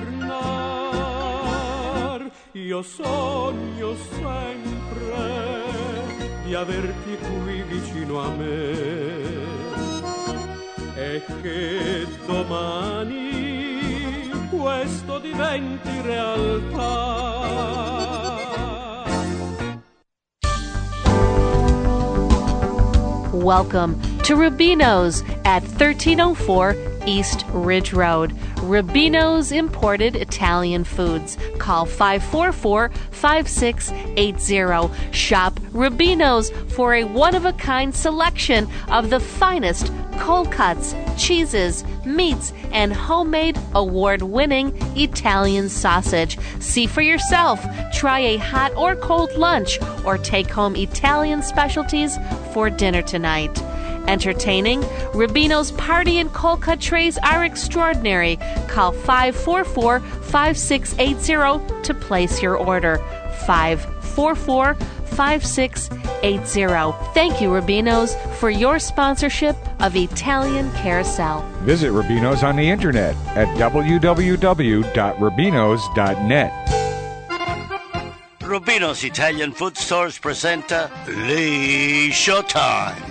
[SPEAKER 6] ritornare. Io sogno sempre di averti qui vicino a me e che domani questo diventi realtà.
[SPEAKER 2] Welcome to Rubino's at thirteen oh four East Ridge Road. Rubino's Imported Italian Foods. Call five four four, five six eight zero. Shop Rubino's for a one-of-a-kind selection of the finest cold cuts, cheeses, meats, and homemade award-winning Italian sausage. See for yourself. Try a hot or cold lunch or take home Italian specialties for dinner tonight. Entertaining, Rubino's party and cold cut trays are extraordinary. Call five four four, five six eight zero to place your order. five four four, five six eight zero. Thank you, Rubino's, for your sponsorship of Italian Carousel.
[SPEAKER 4] Visit Rubino's on the internet at w w w dot rubinos dot net.
[SPEAKER 14] Rubino's Italian Food Stores presenta Lee Showtime.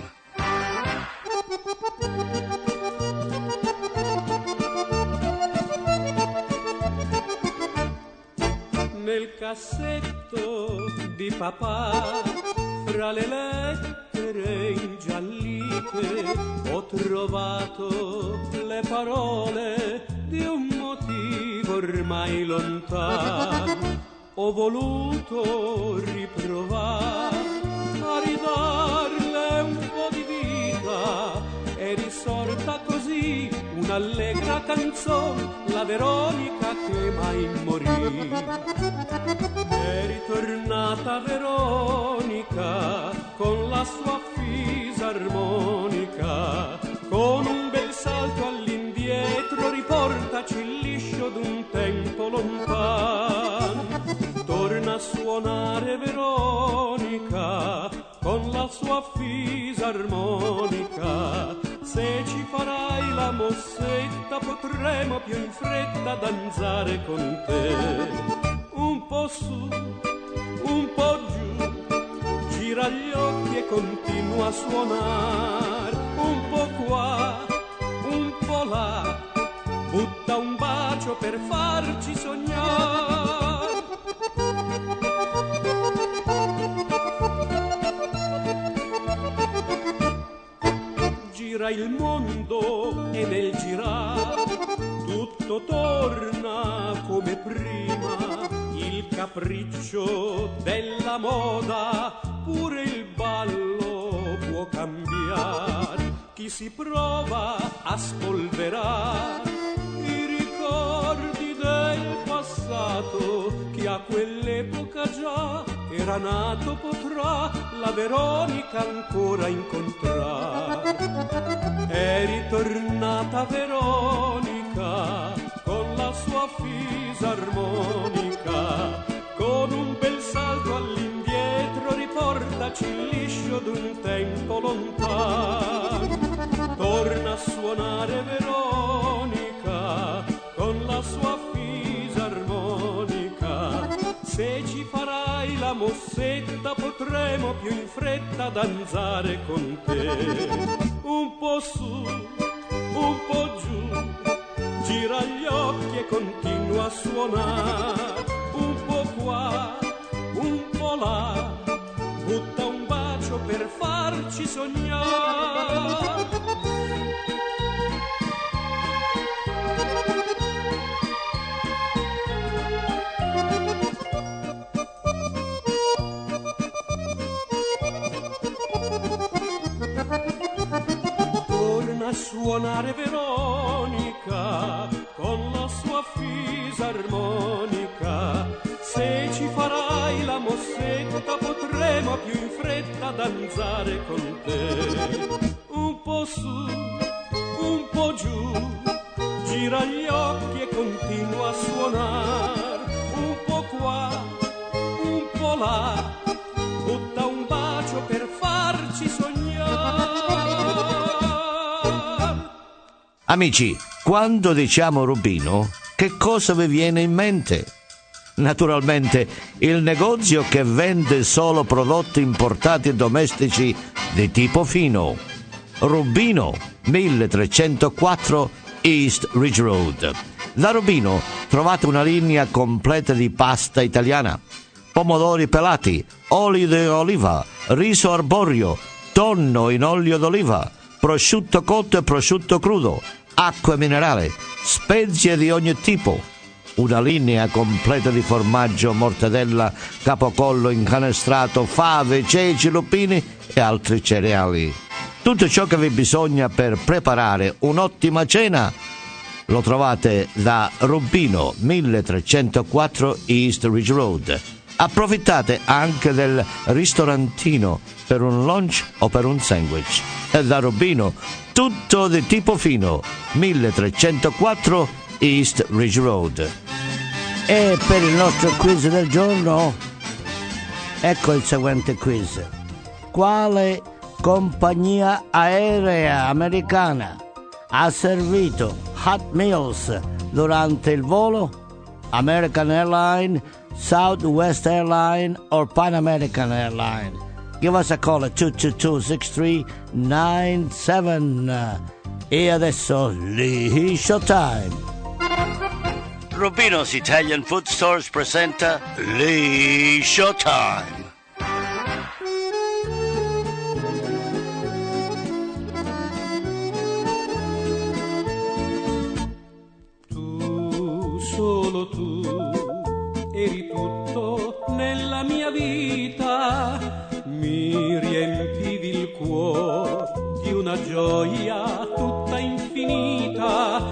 [SPEAKER 6] Nel cassetto di papà, fra le lettere ingiallite, ho trovato le parole di un motivo ormai lontano. Ho voluto riprovare a ridarle un po' di vita, è risorta così
[SPEAKER 15] un'allegra canzone, la Veronica che mai morì. È ritornata Veronica con la sua fisarmonica, con un bel salto all'indietro riportaci liscio d'un tempo lontano. Torna a suonare Veronica con la sua fisarmonica. Se ci farai la mossetta potremo più in fretta danzare con te. Un po' su, un po' giù, gira gli occhi e continua a suonare. Un po' qua, un po' là, butta un bacio per farci sognare. Gira il mondo e nel girare tutto torna come prima. Il capriccio della moda, pure il ballo può cambiare. Chi si prova a spolverare i ricordi del passato, chi a quell'epoca già era nato potrà la Veronica ancora incontrare. È ritornata Veronica con la sua fisarmonica, con un bel salto all'indietro riportaci liscio d'un tempo lontano. Torna a suonare Veronica con la sua fisarmonica. Se ci farai la mossetta potremo più in fretta danzare con te. Un po' su, un po' giù, gira gli occhi e continua a suonare. Un po' qua, un po' là, butta un bacio per farci sognare. Torna a suonare Veronica con la sua fisarmonica. Se ci farai la mossetta potremo più in fretta danzare con te. Un po' su, un po' giù, gira gli occhi e continua a suonare. Un po' qua, un po' là, butta un bacio per farci sognare.
[SPEAKER 3] Amici, quando diciamo Rubino, che cosa vi viene in mente? Naturalmente il negozio che vende solo prodotti importati e domestici di tipo fino. Rubino, milletrecentoquattro East Ridge Road. Da Rubino trovate una linea completa di pasta italiana, pomodori pelati, olio di oliva, riso arborio, tonno in olio d'oliva, prosciutto cotto e prosciutto crudo, acqua minerale, spezie di ogni tipo, una linea completa di formaggio, mortadella, capocollo incanestrato, fave, ceci, lupini e altri cereali. Tutto ciò che vi bisogna per preparare un'ottima cena lo trovate da Rubino, milletrecentoquattro East Ridge Road. Approfittate anche del ristorantino per un lunch o per un sandwich. E da Rubino, tutto di tipo fino, milletrecentoquattro East Ridge Road.
[SPEAKER 16] E per il nostro quiz del giorno, ecco il seguente quiz. Quale compagnia aerea americana ha servito hot meals durante il volo? American Airlines, Southwest Airlines or Pan American Airlines? Give us a call at two two two, six three nine seven. E adesso Liscio Time.
[SPEAKER 14] Rubino's Italian Food Stores presenta Liscio Time.
[SPEAKER 15] Tu, solo tu, eri tutto nella mia vita, mi riempivi il cuore di una gioia tutta infinita.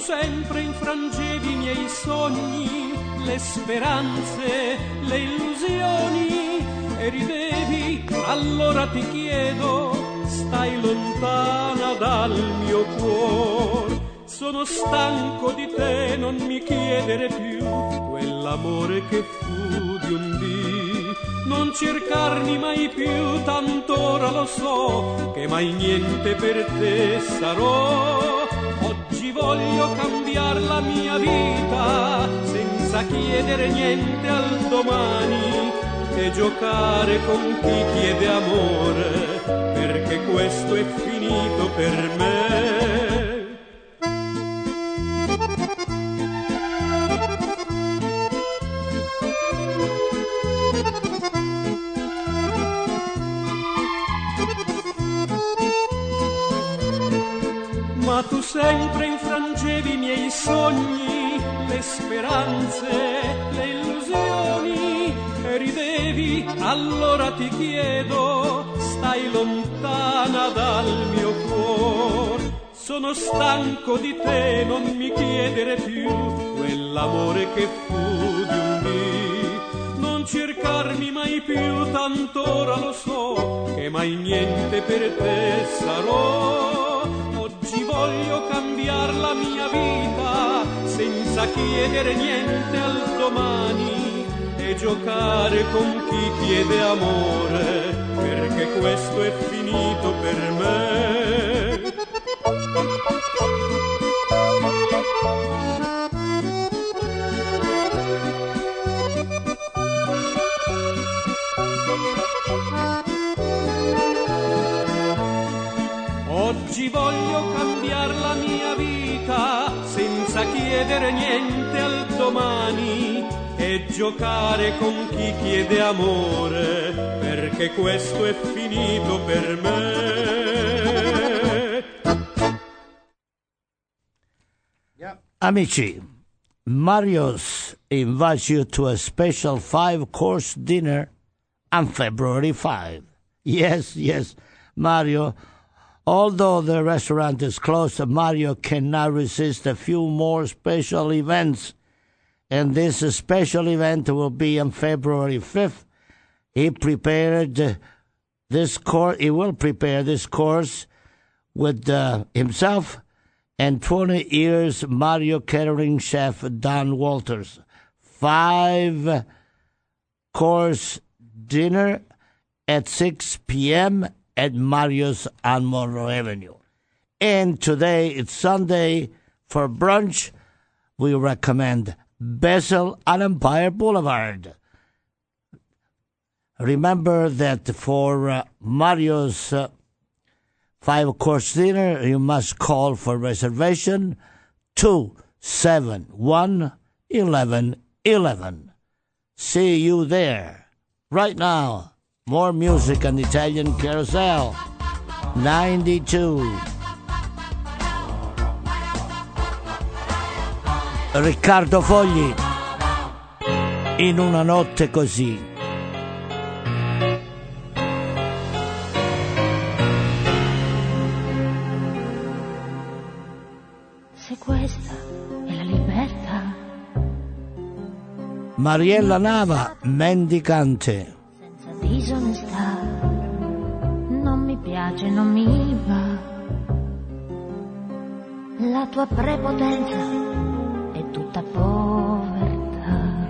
[SPEAKER 15] sempre infrangevi i miei sogni, le speranze, le illusioni e ridevi, allora ti chiedo, stai lontana dal mio cuore. Sono stanco di te, non mi chiedere più quell'amore che fu di un dì. Non cercarmi mai più, tanto ora lo so che mai niente per te sarò. Oggi voglio cambiare la mia vita senza chiedere niente al domani e giocare con chi chiede amore, perché questo è finito per me. Ma tu sempre infrangevi i miei sogni, le speranze, le illusioni e ridevi, allora ti chiedo, stai lontana dal mio cuore. Sono stanco di te, non mi chiedere più quell'amore che fu di un dì. Non cercarmi mai più, tanto ora lo so che mai niente per te sarò. Oggi voglio cambiare la mia vita senza chiedere niente al domani e giocare con chi chiede amore, perché questo è finito per me. Oggi voglio cambiare la mia vita senza chiedere niente al domani e giocare con chi chiede amore, perché questo è finito per me.
[SPEAKER 16] Amici, Mario's invites you to a special five-course dinner on February fifth. Yes, yes, Mario. Although the restaurant is closed, Mario cannot resist a few more special events. And this special event will be on February fifth. He prepared this course, he will prepare this course with uh, himself and twenty years Mario catering chef Don Walters. Five course dinner at six p.m. at Mario's on Monroe Avenue. And today, it's Sunday, for brunch, we recommend Basil on Empire Boulevard. Remember that for uh, Mario's uh, five-course dinner, you must call for reservation two seven one, one one one one. See you there. Right now, more music on Italian Carousel. ninety-two. Riccardo Fogli. In una notte così.
[SPEAKER 17] Se questa è la libertà.
[SPEAKER 16] Mariella Nava, mendicante.
[SPEAKER 17] Disonestà non mi piace, non mi va. La tua prepotenza è tutta povertà.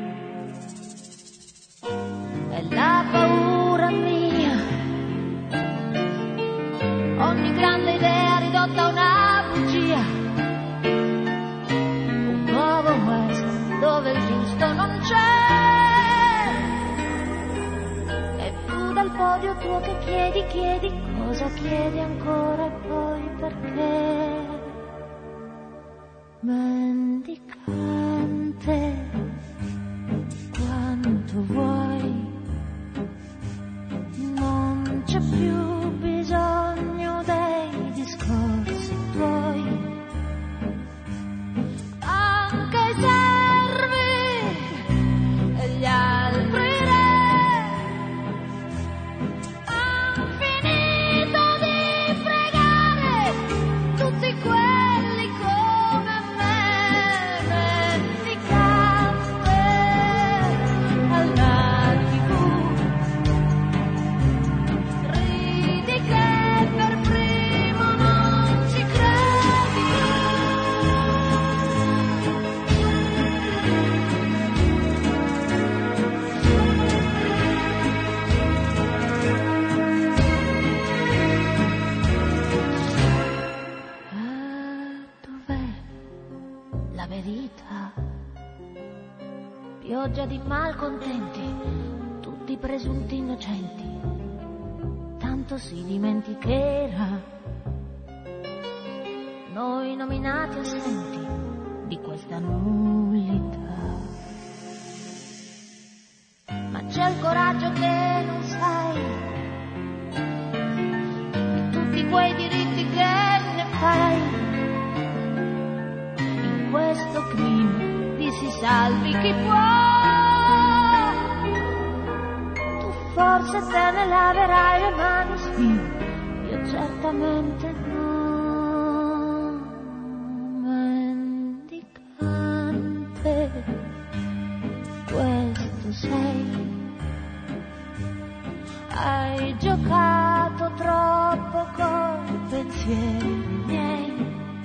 [SPEAKER 17] È la paura mia, ogni grande idea ridotta a una bugia. Un nuovo West dove il giusto non c'è. Dal podio tuo che chiedi, chiedi, cosa chiedi ancora e poi perché? Mendicante, quanto vuoi, non c'è più bisogno dei discorsi tuoi, anche i servi e gli altri quelli come la verità. Pioggia di malcontenti, tutti presunti innocenti, tanto si dimenticherà. Noi nominati assenti di questa nullità. Ma c'è il coraggio che non sai di tutti quei diritti che ne fai. In questo crimine vi si salvi chi può. Tu forse te ne laverai le mani, sì, io certamente no. Questo sei, hai giocato troppo coi pensieri miei,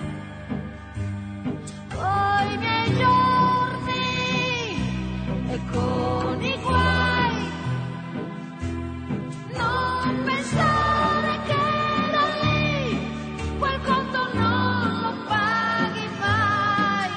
[SPEAKER 17] coi miei giorni e con i guai. Non pensare che da lì quel conto non lo paghi mai.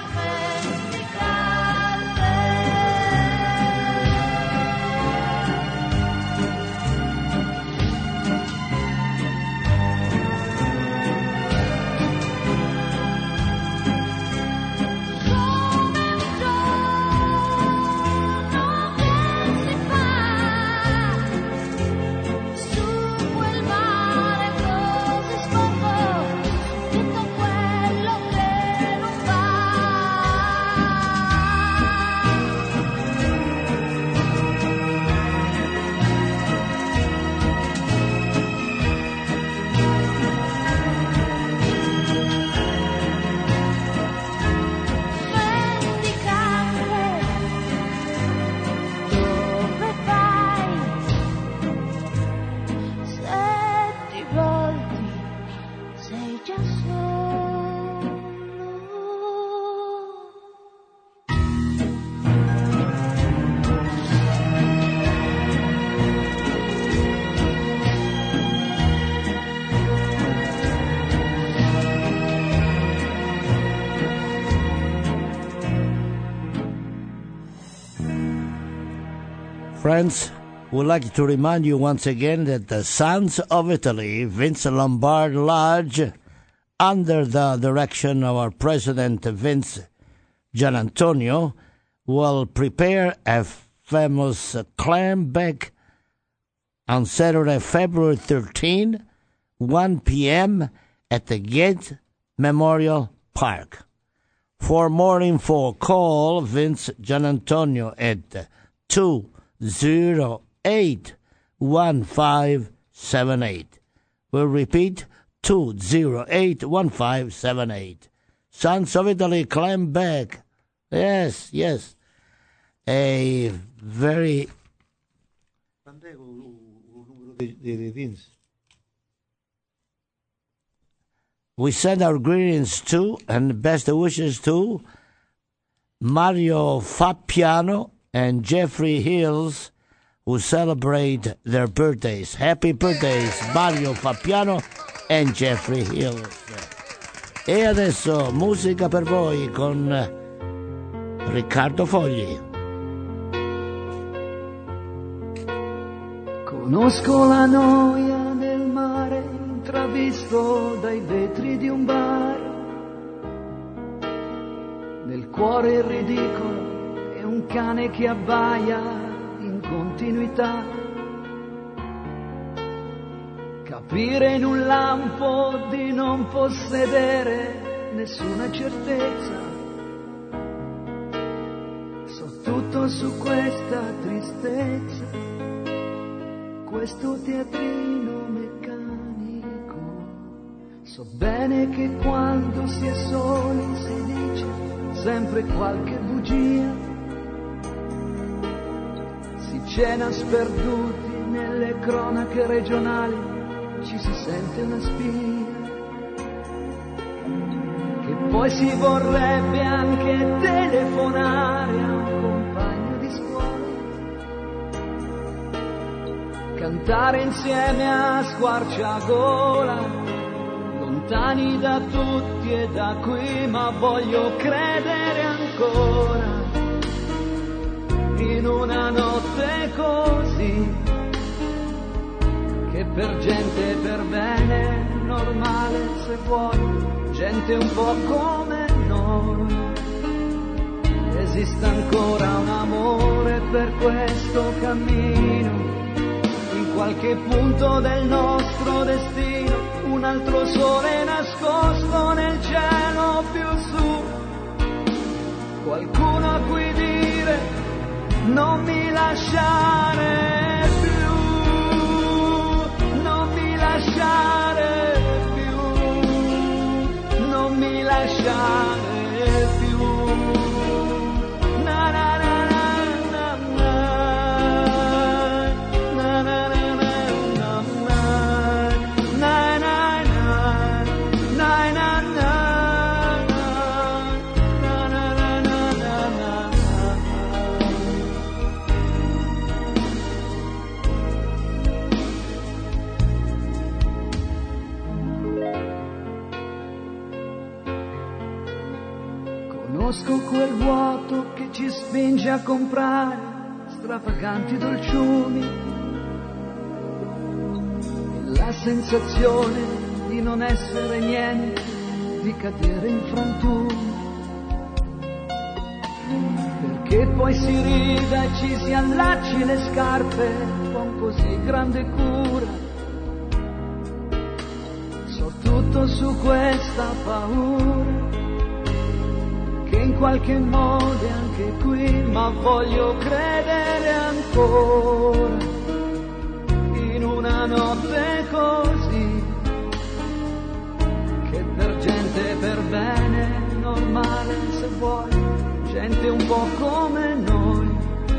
[SPEAKER 16] Friends, we'd like to remind you once again that the Sons of Italy, Vince Lombard Lodge, under the direction of our president, Vince Gianantonio, will prepare a famous clam bake on Saturday, February thirteenth, one p.m. at the Gate Memorial Park. For more info, call Vince Gianantonio at two zero eight one five seven eight. We'll repeat, two zero eight one five seven eight. Sons of Italy, climb back. Yes, yes. A very... We send our greetings to and best wishes to Mario Fappiano and Jeffrey Hills, who celebrate their birthdays. Happy birthdays, Mario Fappiano and Jeffrey Hills. E adesso musica per voi con Riccardo Fogli.
[SPEAKER 18] Conosco la noia del mare intravisto dai vetri di un bar, nel cuore il ridicolo e un cane che abbaia in continuità. Capire in un lampo di non possedere nessuna certezza. So tutto su questa tristezza, questo teatrino meccanico. So bene che quando si è soli si dice sempre qualche bugia. Si cena sperduti nelle cronache regionali, ci si sente una spia. Che poi si vorrebbe anche telefonare a un compagno di scuola, cantare insieme a squarciagola lontani da tutti e da qui, ma voglio credere ancora in una notte così, che per gente per bene, normale se vuoi, gente un po' come noi, esista ancora un amore per questo cammino, in qualche punto del nostro destino, un altro sole nascosto nel cielo più su, qualcuno a cui dire non mi lasciare più, non mi lasciare più, non mi lasciare più. Na na na na na na, na na na na na, na na na, na na na, na na na na na. Conosco quel vuoto che ci spinge a comprare stravaganti dolciumi, la sensazione di non essere niente, di cadere in frantumi, perché poi si rida e ci si allacci le scarpe con così grande cura, so tutto su questa paura, che in qualche modo è anche qui, ma voglio credere ancora in una notte così, che per gente per bene, normale se vuoi, gente un po' come noi,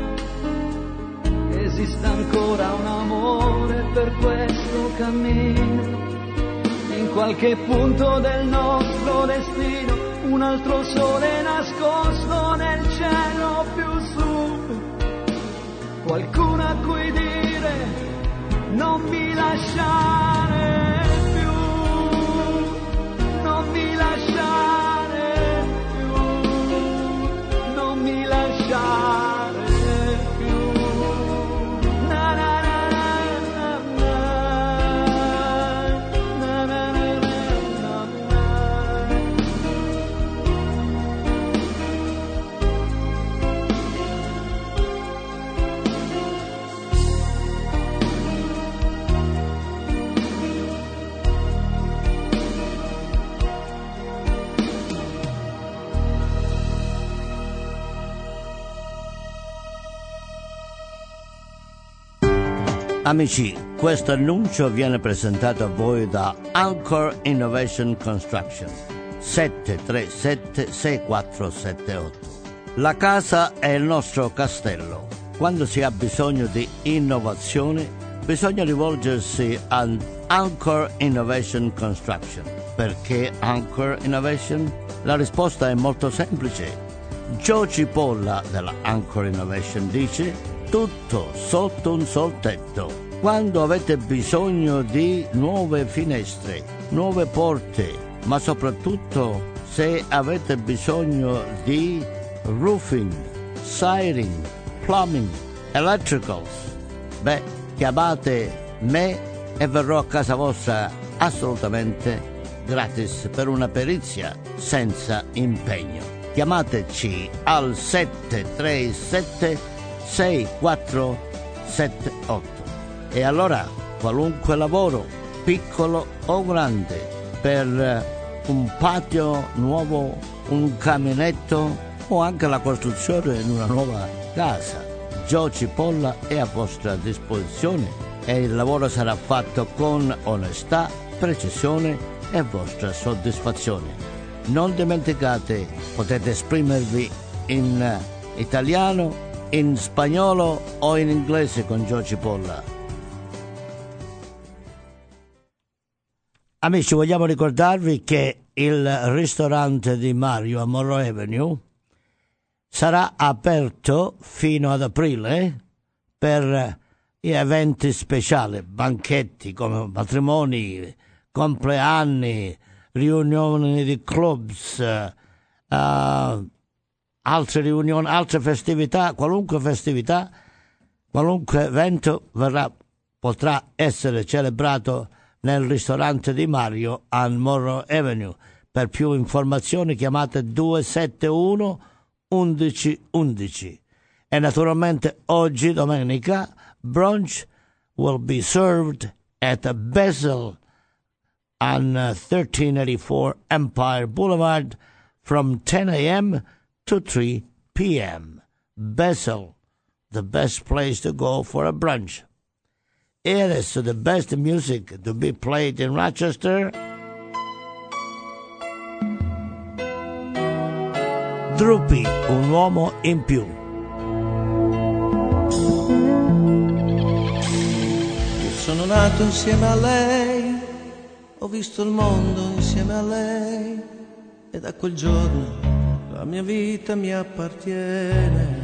[SPEAKER 18] esista ancora un amore per questo cammino, in qualche punto del nostro destino, un altro sole nascosto nel cielo più su, qualcuno a cui dire non mi lasciare più, non mi lasciare più, non mi lasciare più. Na na na na na, na na na na.
[SPEAKER 16] Amici, questo annuncio viene presentato a voi da Anchor Innovation Construction sette tre sette sei quattro sette otto. La casa è il nostro castello. Quando si ha bisogno di innovazione, bisogna rivolgersi ad Anchor Innovation Construction. Perché Anchor Innovation? La risposta è molto semplice. Joe Cipolla della Anchor Innovation dice: tutto sotto un sol tetto. Quando avete bisogno di nuove finestre, nuove porte, ma soprattutto se avete bisogno di roofing, siding, plumbing, electricals, beh, chiamate me e verrò a casa vostra assolutamente gratis per una perizia senza impegno. Chiamateci al sette tre sette sei quattro sette otto e allora qualunque lavoro, piccolo o grande, per un patio nuovo, un caminetto o anche la costruzione di una nuova casa, Joe Cipolla è a vostra disposizione e il lavoro sarà fatto con onestà, precisione e vostra soddisfazione. Non dimenticate, potete esprimervi in italiano, in spagnolo o in inglese con Joe Cipolla. Amici, vogliamo ricordarvi che il ristorante di Mario a Monroe Avenue sarà aperto fino ad aprile per gli eventi speciali, banchetti come matrimoni, compleanni, riunioni di clubs, uh, altre riunioni, altre festività, qualunque festività, qualunque evento verrà, potrà essere celebrato nel ristorante di Mario a Monroe Avenue. Per più informazioni chiamate due sette uno undici undici. E naturalmente oggi, domenica, brunch will be served at a Basil on uh, thirteen eighty-four Empire Boulevard from ten a.m. to three p.m. Basil, the best place to go for a brunch. E adesso the best music to be played in Rochester. Drupi, un uomo in più.
[SPEAKER 18] Sono nato insieme a lei, ho visto il mondo insieme a lei e da quel giorno la mia vita mi appartiene.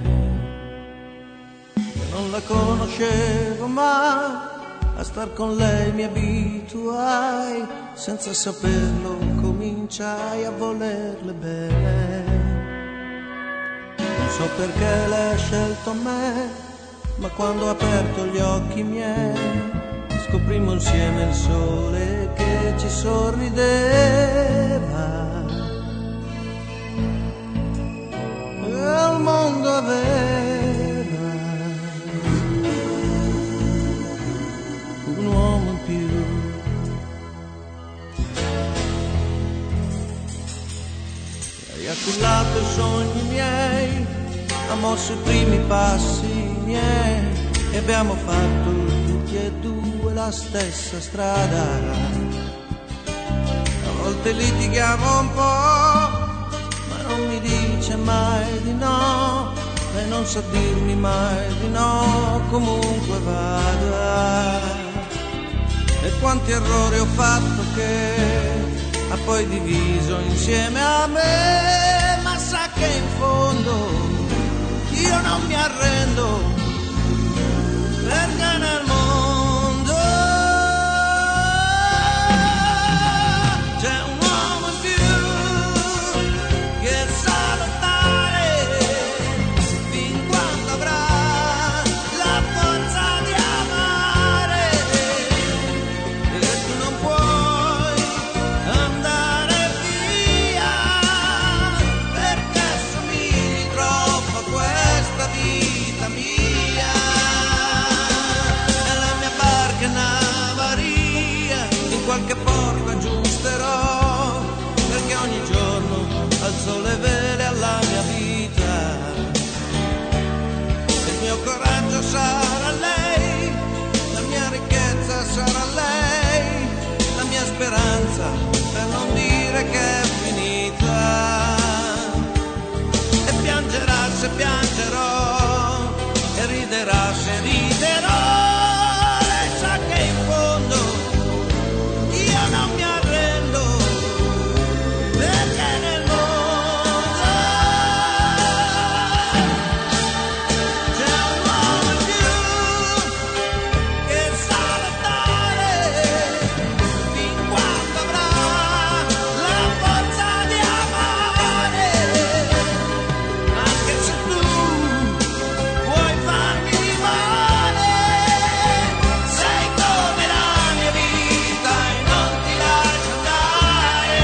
[SPEAKER 18] Io non la conoscevo ma a star con lei mi abituai, senza saperlo cominciai a volerle bene. Non so perché lei ha scelto me, ma quando ho aperto gli occhi miei scoprimmo insieme il sole che ci sorrideva e il mondo aveva un uomo in più. Lei ha cullato i sogni miei, ha mosso i primi passi miei e abbiamo fatto tutti e due la stessa strada. A volte litighiamo un po', ma non mi dice mai di no, e non sa dirmi mai di no, comunque vada. E quanti errori ho fatto che ha poi diviso insieme a me, ma sa che in fondo io non mi arrendo, perché nel mondo c'è un uomo in più che sa lottare fin quando avrà la forza di amare, e tu non puoi andare via perché somigli troppo a questa vita mia. Qualche porto aggiusterò, perché ogni giorno alzo le vele alla mia vita. Il mio coraggio sarà lei, la mia ricchezza sarà lei, la mia speranza per non dire che è finita. E piangerà se piangerò, e riderà se riderò. Lei sa che in fondo non mi arrendo, perché nel mondo c'è un uomo in più che sa lottare fin quando avrà la forza di amare, anche se tu vuoi farmi male, sei come la mia vita e non ti lascio andare.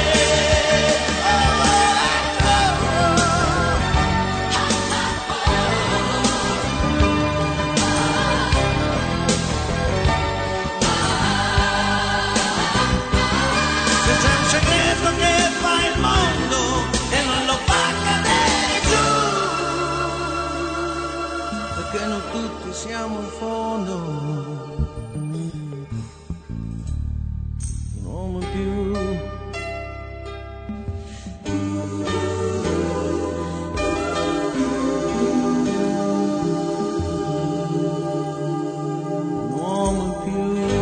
[SPEAKER 18] Se c'è un segreto che fa il mondo e non lo fa cadere giù, perché non tutti siamo in fondo un uomo in più. Un uomo in più.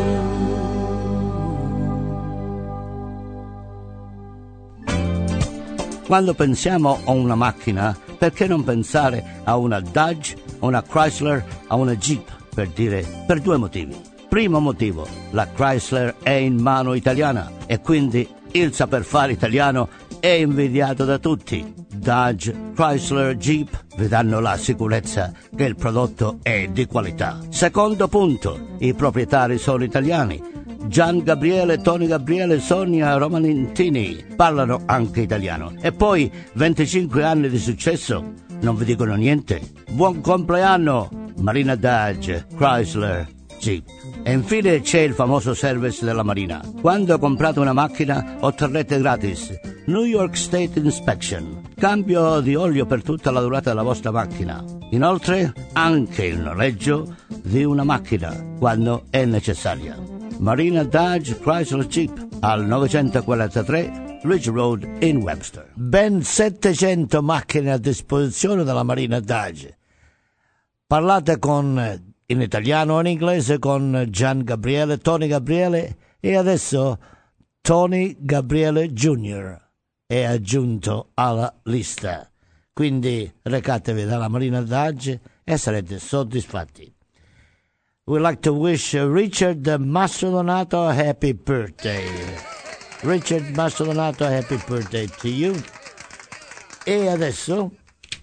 [SPEAKER 16] Quando pensiamo a una macchina, perché non pensare a una Dodge, a una Chrysler, a una Jeep, per dire, per due motivi. Primo motivo, la Chrysler è in mano italiana e quindi il saper fare italiano è invidiato da tutti. Dodge, Chrysler, Jeep vi danno la sicurezza che il prodotto è di qualità. Secondo punto, i proprietari sono italiani. Gian Gabriele, Tony Gabriele, Sonia Romanentini parlano anche italiano. E poi venticinque anni di successo, non vi dicono niente. Buon compleanno, Marina Dodge, Chrysler, Jeep. E infine c'è il famoso service della Marina. Quando comprate una macchina otterrete gratis New York State Inspection, cambio di olio per tutta la durata della vostra macchina. Inoltre anche il noleggio di una macchina quando è necessaria. Marina Dodge Chrysler Jeep al novecentoquarantatré Ridge Road in Webster. Ben settecento macchine a disposizione della Marina Dodge. Parlate con in italiano o in inglese con Gian Gabriele, Tony Gabriele e adesso Tony Gabriele Junior è aggiunto alla lista. Quindi recatevi dalla Marina Dodge e sarete soddisfatti. We'd like to wish Richard Mastrodonato a happy birthday. Richard Mastrodonato, happy birthday to you. E adesso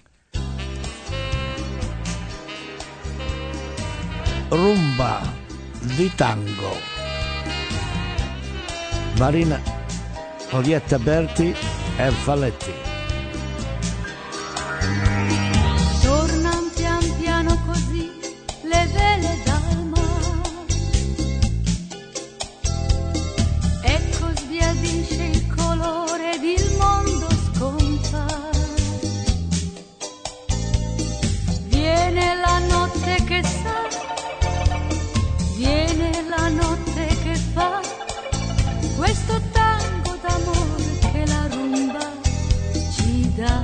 [SPEAKER 16] rumba di tango. Marina Orietta Berti e Falletti.
[SPEAKER 8] Tornan pian piano così le vele dal mare e così sbiadisce il colore ed il mondo scompare. Viene la notte che sa, viene la notte che fa questo tango d'amore che la rumba ci dà.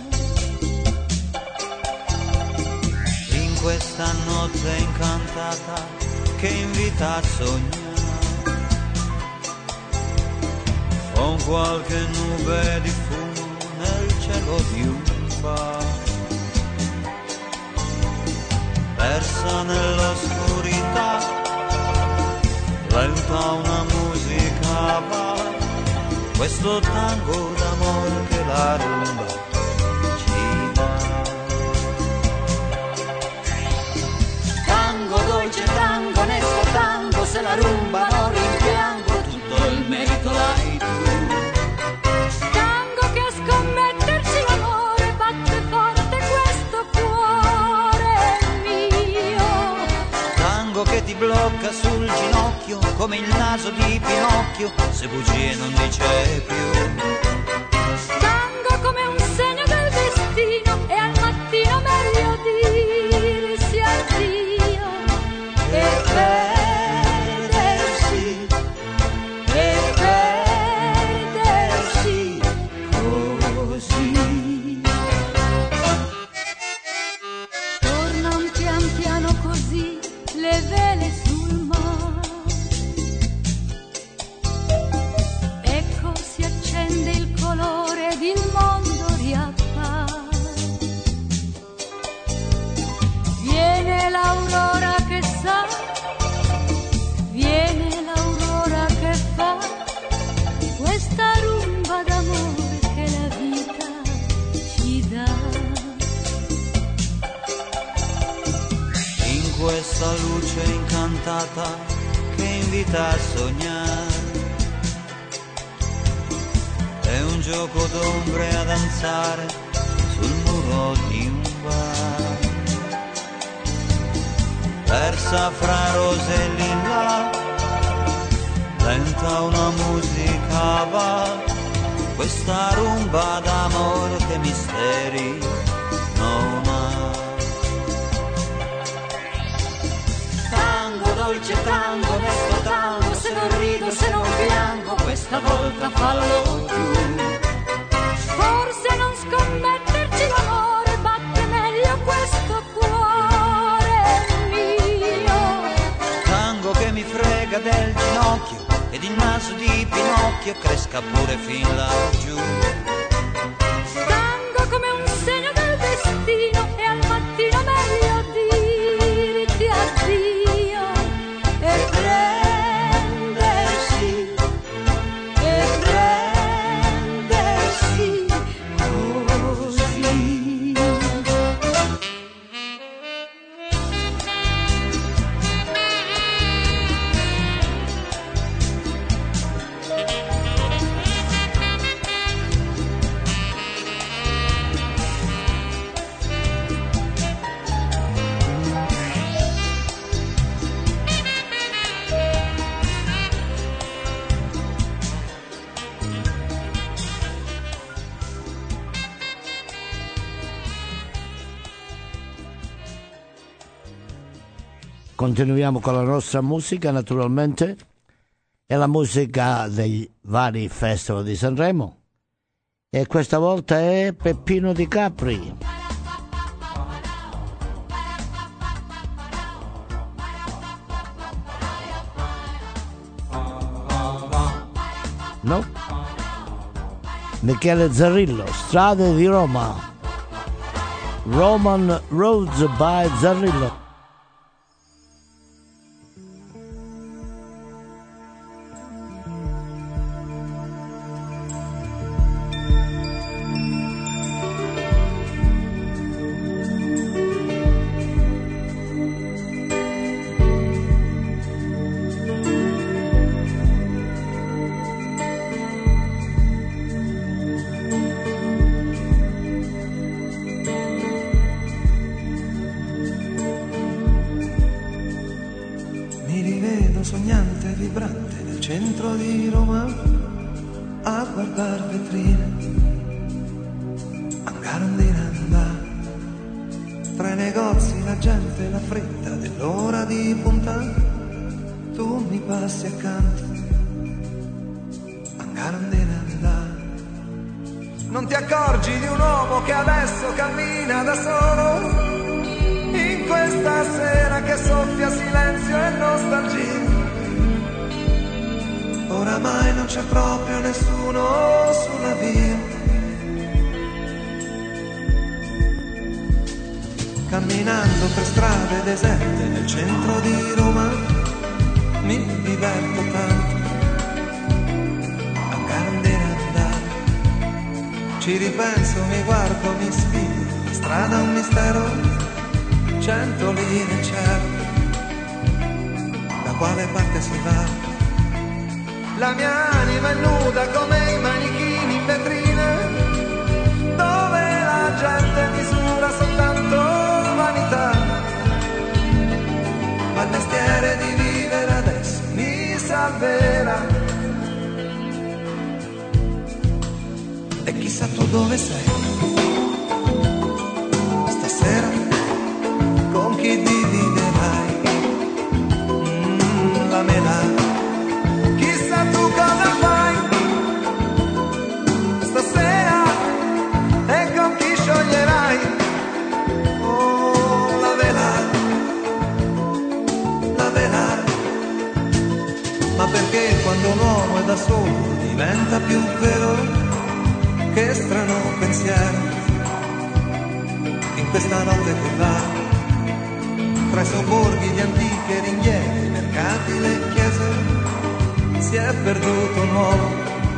[SPEAKER 7] In questa notte incantata che invita a sognare, con qualche nube di fumo nel cielo di un bar, persa nell'oscurità, lenta una musica va, questo tango d'amore che la rumba ci dà.
[SPEAKER 8] Tango dolce, tango onesto, tango, se la rumba non rimpiango, tutto il merito l'hai tu. Tango che a scommetterci l'amore batte forte questo cuore mio.
[SPEAKER 7] Tango che ti blocca sul ginocchio come il naso di Pinocchio, se bugie non dice più.
[SPEAKER 8] Tango come un segno del destino e al mattino meglio dirsi addio e perdersi, e perdersi così. Tornan pian piano così le vele sul mare, ecco si accende il colore ed il mondo riappare. Viene l'aurora che sa, viene l'aurora che fa questa rumba d'amore che la vita ci dà.
[SPEAKER 7] In questa luce incantata che invita a sognare, è un gioco d'ombre a danzare sul muro di un bar, persa fra rose e lilla, lenta una musica va, questa rumba d'amore che misteri non ha.
[SPEAKER 8] Tango dolce, tango onesto, tango, se non rido, se non piango, questa volta fallo tu. Forse non scommetterci l'amore, batte meglio questo cuore mio.
[SPEAKER 7] Tango che mi frega del ginocchio ed il naso di Pinocchio cresca pure fin laggiù.
[SPEAKER 8] Tango come un segno del destino e al mattino meglio dirti addio e prendersi, e prendersi
[SPEAKER 16] continuiamo con la nostra musica, naturalmente, e la musica dei vari festival di Sanremo. E questa volta è Peppino Di Capri. No? Michele Zarrillo, Strade di Roma. Roman Roads by Zarrillo.
[SPEAKER 19] Non ti accorgi di un uomo che adesso cammina da solo in questa sera che soffia silenzio e nostalgia. Oramai non c'è proprio nessuno sulla via. Camminando per strade deserte nel centro di Roma mi diverto tanto. Ci ripenso, mi guardo, mi sfido, la strada è un mistero, cento linee incerte, da quale parte si va? La mia anima è nuda come i manichini in vetrina, dove la gente misura soltanto vanità, ma il mestiere di vivere adesso mi salverà. E chissà tu dove sei stasera, con chi dividerai mm, la mela. Chissà tu cosa fai stasera e con chi scioglierai oh, la vela, la vela. Ma perché quando l'uomo è da solo diventa più vero? Che strano pensiero, in questa notte che va, tra i sobborghi di antiche ringhiere, i mercati, le chiese, si è perduto un uomo,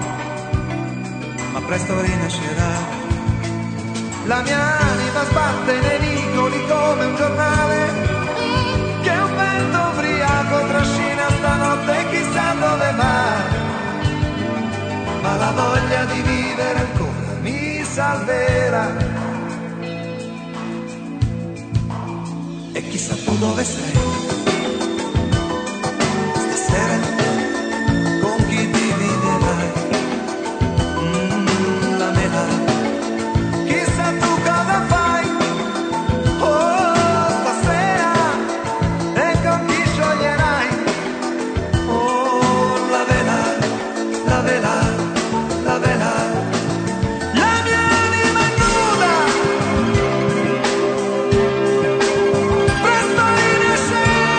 [SPEAKER 19] ma presto rinascerà. La mia anima sbatte nei vicoli come un giornale, che un vento ubriaco trascina stanotte chissà dove va. Ma la voglia di vivere ancora mi salverà. E chissà tu dove sei stasera, con chi dividerai mm, la mela. Chissà tu cosa fai oh, stasera e con chi scioglierai oh, la vela, la vela. La vela, la mia anima nuda, presto rinascerà.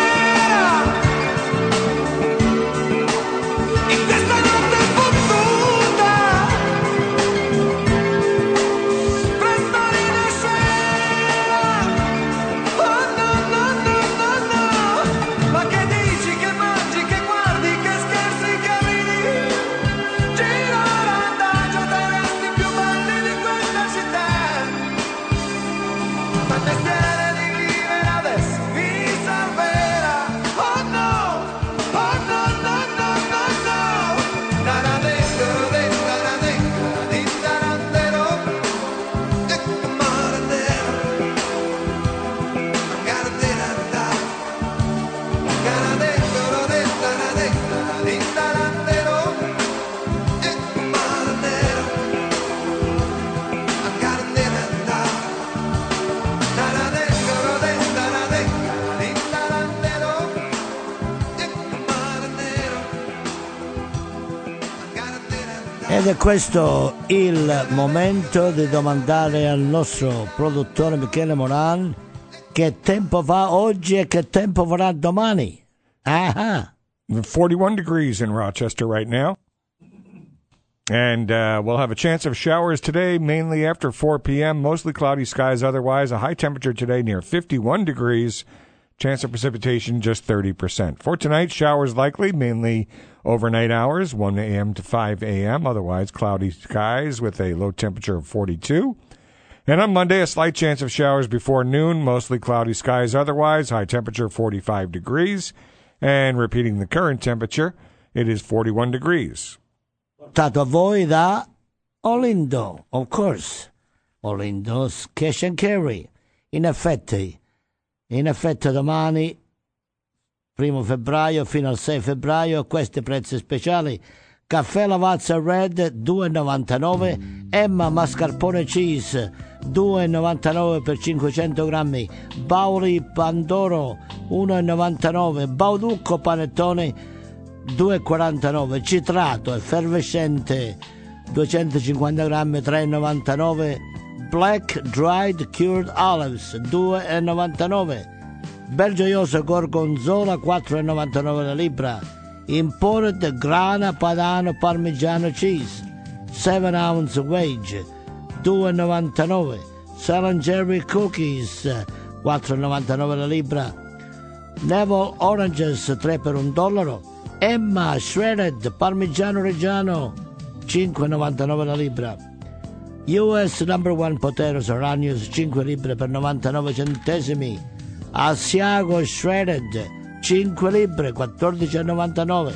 [SPEAKER 16] Ed è questo il momento di domandare al nostro produttore Michele Moran che tempo fa oggi e che tempo farà domani. Ah,
[SPEAKER 4] forty-one degrees in Rochester right now. And uh, we'll have a chance of showers today, mainly after four p.m. Mostly cloudy skies otherwise. A high temperature today near fifty-one degrees. Chance of precipitation just thirty percent. For tonight, showers likely, mainly overnight hours, one a.m. to five a.m. Otherwise, cloudy skies with a low temperature of forty-two. And on Monday, a slight chance of showers before noon, mostly cloudy skies otherwise. High temperature forty-five degrees. And repeating the current temperature, it is forty-one degrees.
[SPEAKER 16] Portato a voi da Olindo, of course. Olindo's Cash and Carry. In effetti, in effetti domani, primo febbraio fino al sei febbraio, questi prezzi speciali. Caffè Lavazza Red due e novantanove, Emma Mascarpone Cheese due e novantanove per cinquecento grammi, Bauli Pandoro uno e novantanove, Bauducco Panettone due e quarantanove, Citrato Effervescente duecentocinquanta grammi tre e novantanove, Black Dried Cured Olives due e novantanove, Belgioioso Gorgonzola quattro e novantanove la libra, Imported Grana Padano Parmigiano Cheese seven ounce Wage due e novantanove, Salon Jerry Cookies quattro e novantanove la libra, Neville Oranges tre per un dollaro, Emma Shredded Parmigiano Reggiano cinque e novantanove la libra, U S Number One Potatoes Aragnus cinque libbre per novantanove centesimi, Asiago Shredded cinque libbre quattordici e novantanove,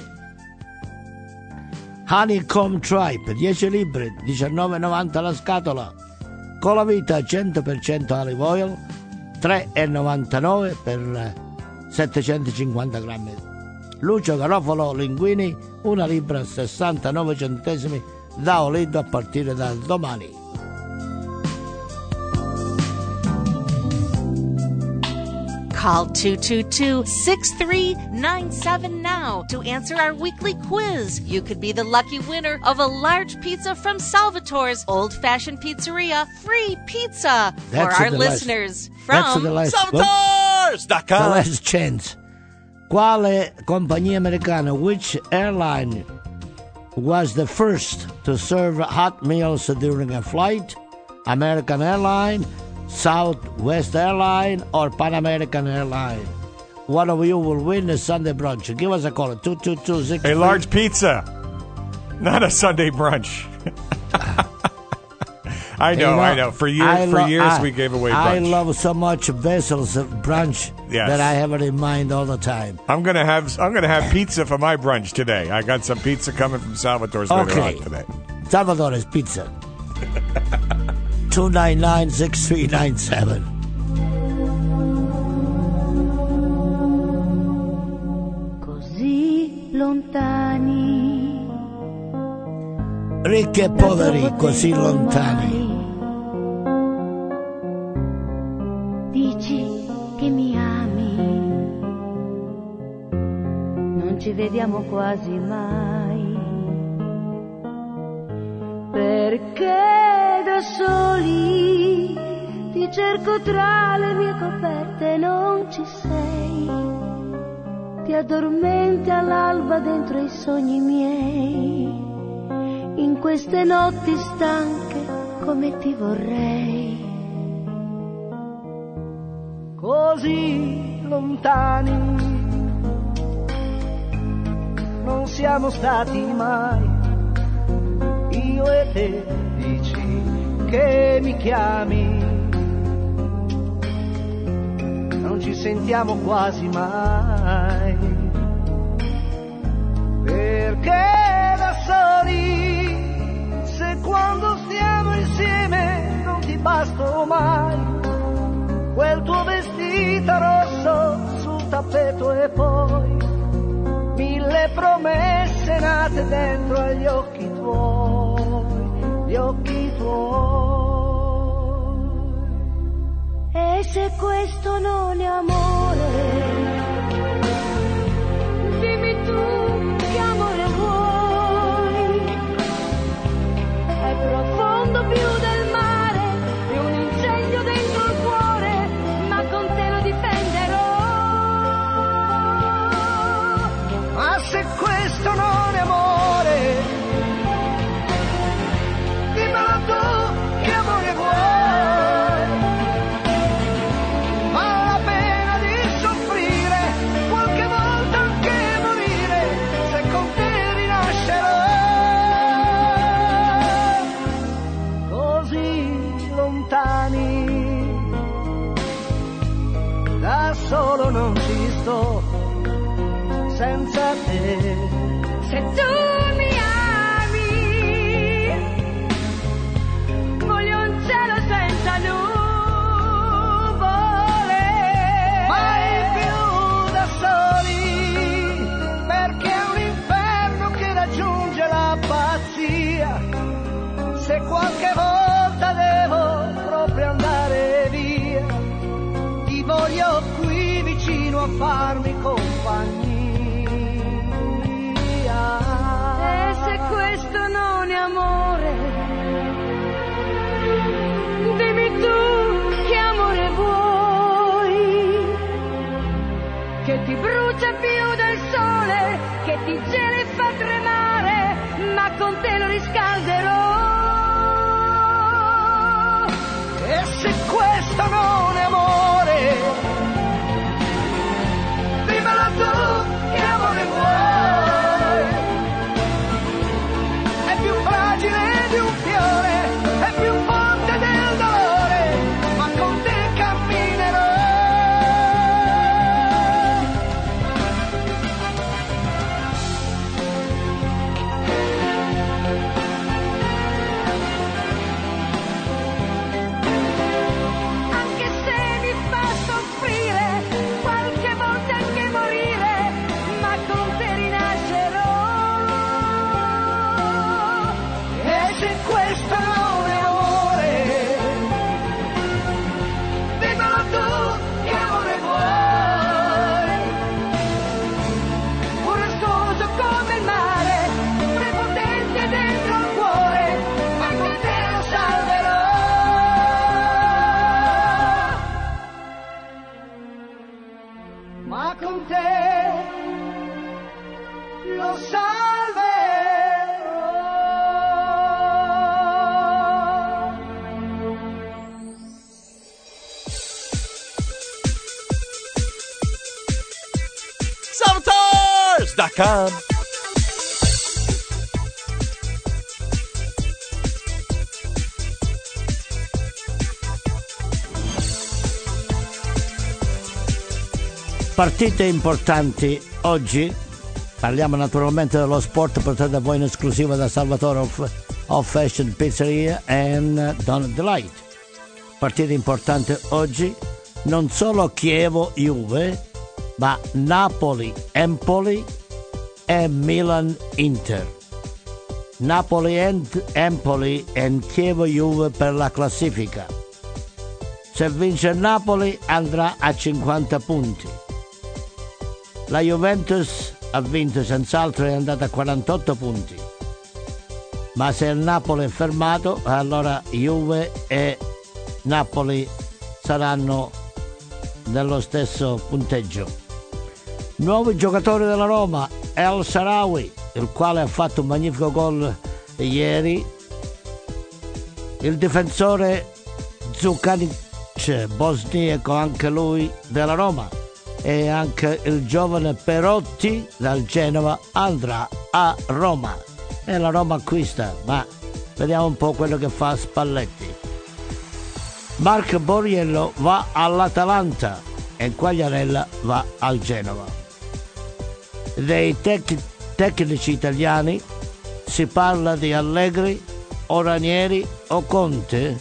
[SPEAKER 16] Honeycomb Tripe dieci libbre diciannove e novanta la scatola, Colavita cento per cento olive oil tre e novantanove per settecentocinquanta grammi, Lucio Garofalo Linguini una libra sessantanove centesimi da Olindo a partire da domani.
[SPEAKER 2] Call two two two, six three nine seven now to answer our weekly quiz. You could be the lucky winner of a large pizza from Salvatore's Old Fashioned Pizzeria. Free pizza for our listeners from
[SPEAKER 13] Salvatores dot com.
[SPEAKER 16] The last chance. Quale compagnia americana, which airline was the first to serve hot meals during a flight? American Airlines, Southwest Airline or Pan American Airline? One of you will win a Sunday brunch. Give us a call at two two two six.
[SPEAKER 4] A large pizza, not a Sunday brunch. I know, you know, I know. For years, lo- for years, I, we gave away brunch.
[SPEAKER 16] I love so much Basil's brunch
[SPEAKER 4] yes.
[SPEAKER 16] that I have it in mind all the time.
[SPEAKER 4] I'm gonna have I'm gonna have pizza for my brunch today. I got some pizza coming from Salvatore's later
[SPEAKER 16] okay.
[SPEAKER 4] on today.
[SPEAKER 16] Salvatore's Pizza. two nine nine, six three nine seven.
[SPEAKER 17] Così lontani,
[SPEAKER 16] ricchi e poveri così lontani.
[SPEAKER 17] Dici che mi ami, non ci vediamo quasi mai, perché da soli ti cerco tra le mie coperte, non ci sei, ti addormenti all'alba dentro i sogni miei, in queste notti stanche come ti vorrei.
[SPEAKER 18] Così lontani non siamo stati mai, io e te. Dici che mi chiami, non ci sentiamo quasi mai, perché da soli, se quando stiamo insieme non ti basto mai, quel tuo vestito rosso sul tappeto e poi mille promesse nate dentro agli occhi tuoi, gli occhi tuoi.
[SPEAKER 17] E se questo non è amore, dimmi tu che amore vuoi.
[SPEAKER 18] sto senza te.
[SPEAKER 8] Se tu mi ami, voglio un cielo senza nuvole,
[SPEAKER 18] mai più da soli, perché è un inferno che raggiunge la pazzia. Se qualche volta devo proprio andare via, ti voglio qui vicino a farmi compagnia.
[SPEAKER 8] e se questo non è amore, dimmi tu che amore vuoi, che ti brucia più del sole, che ti gela e fa tremare, ma con te lo riscalderò.
[SPEAKER 18] E se questo non è amore, dimmelo tu che amore vuoi. È più fragile di un fiore, è più forte del dolore, ma con te camminerò.
[SPEAKER 8] Anche se mi fa soffrire, qualche volta anche morire, ma con te rinascerò.
[SPEAKER 18] E se questo non è amore, dimmelo tu che amore vuoi. Burrascoso come il mare, prepotente dentro il cuore, ma con te lo salverò. Ma con te lo
[SPEAKER 13] Salvatores dot com.
[SPEAKER 16] Partite importanti oggi, parliamo naturalmente dello sport portato a voi in esclusiva da Salvatore of, of Fashion Pizzeria e Donut Delight. Partite importanti oggi, non solo Chievo-Juve, ma Napoli-Empoli e Milan-Inter. Napoli-Empoli e Chievo-Juve per la classifica. Se vince il Napoli andrà a cinquanta punti. La Juventus ha vinto senz'altro, è andata a quarantotto punti. Ma se il Napoli è fermato, allora Juve e Napoli saranno nello stesso punteggio. Nuovi giocatori della Roma, El Shaarawy, il quale ha fatto un magnifico gol ieri. Il difensore Zukanic, bosniaco anche lui della Roma. E anche il giovane Perotti dal Genova andrà a Roma e la Roma acquista, ma vediamo un po' quello che fa Spalletti. Marc Borriello va all'Atalanta e Quagliarella va al Genova. Dei tec- tecnici italiani si parla di Allegri o Ranieri o Conte,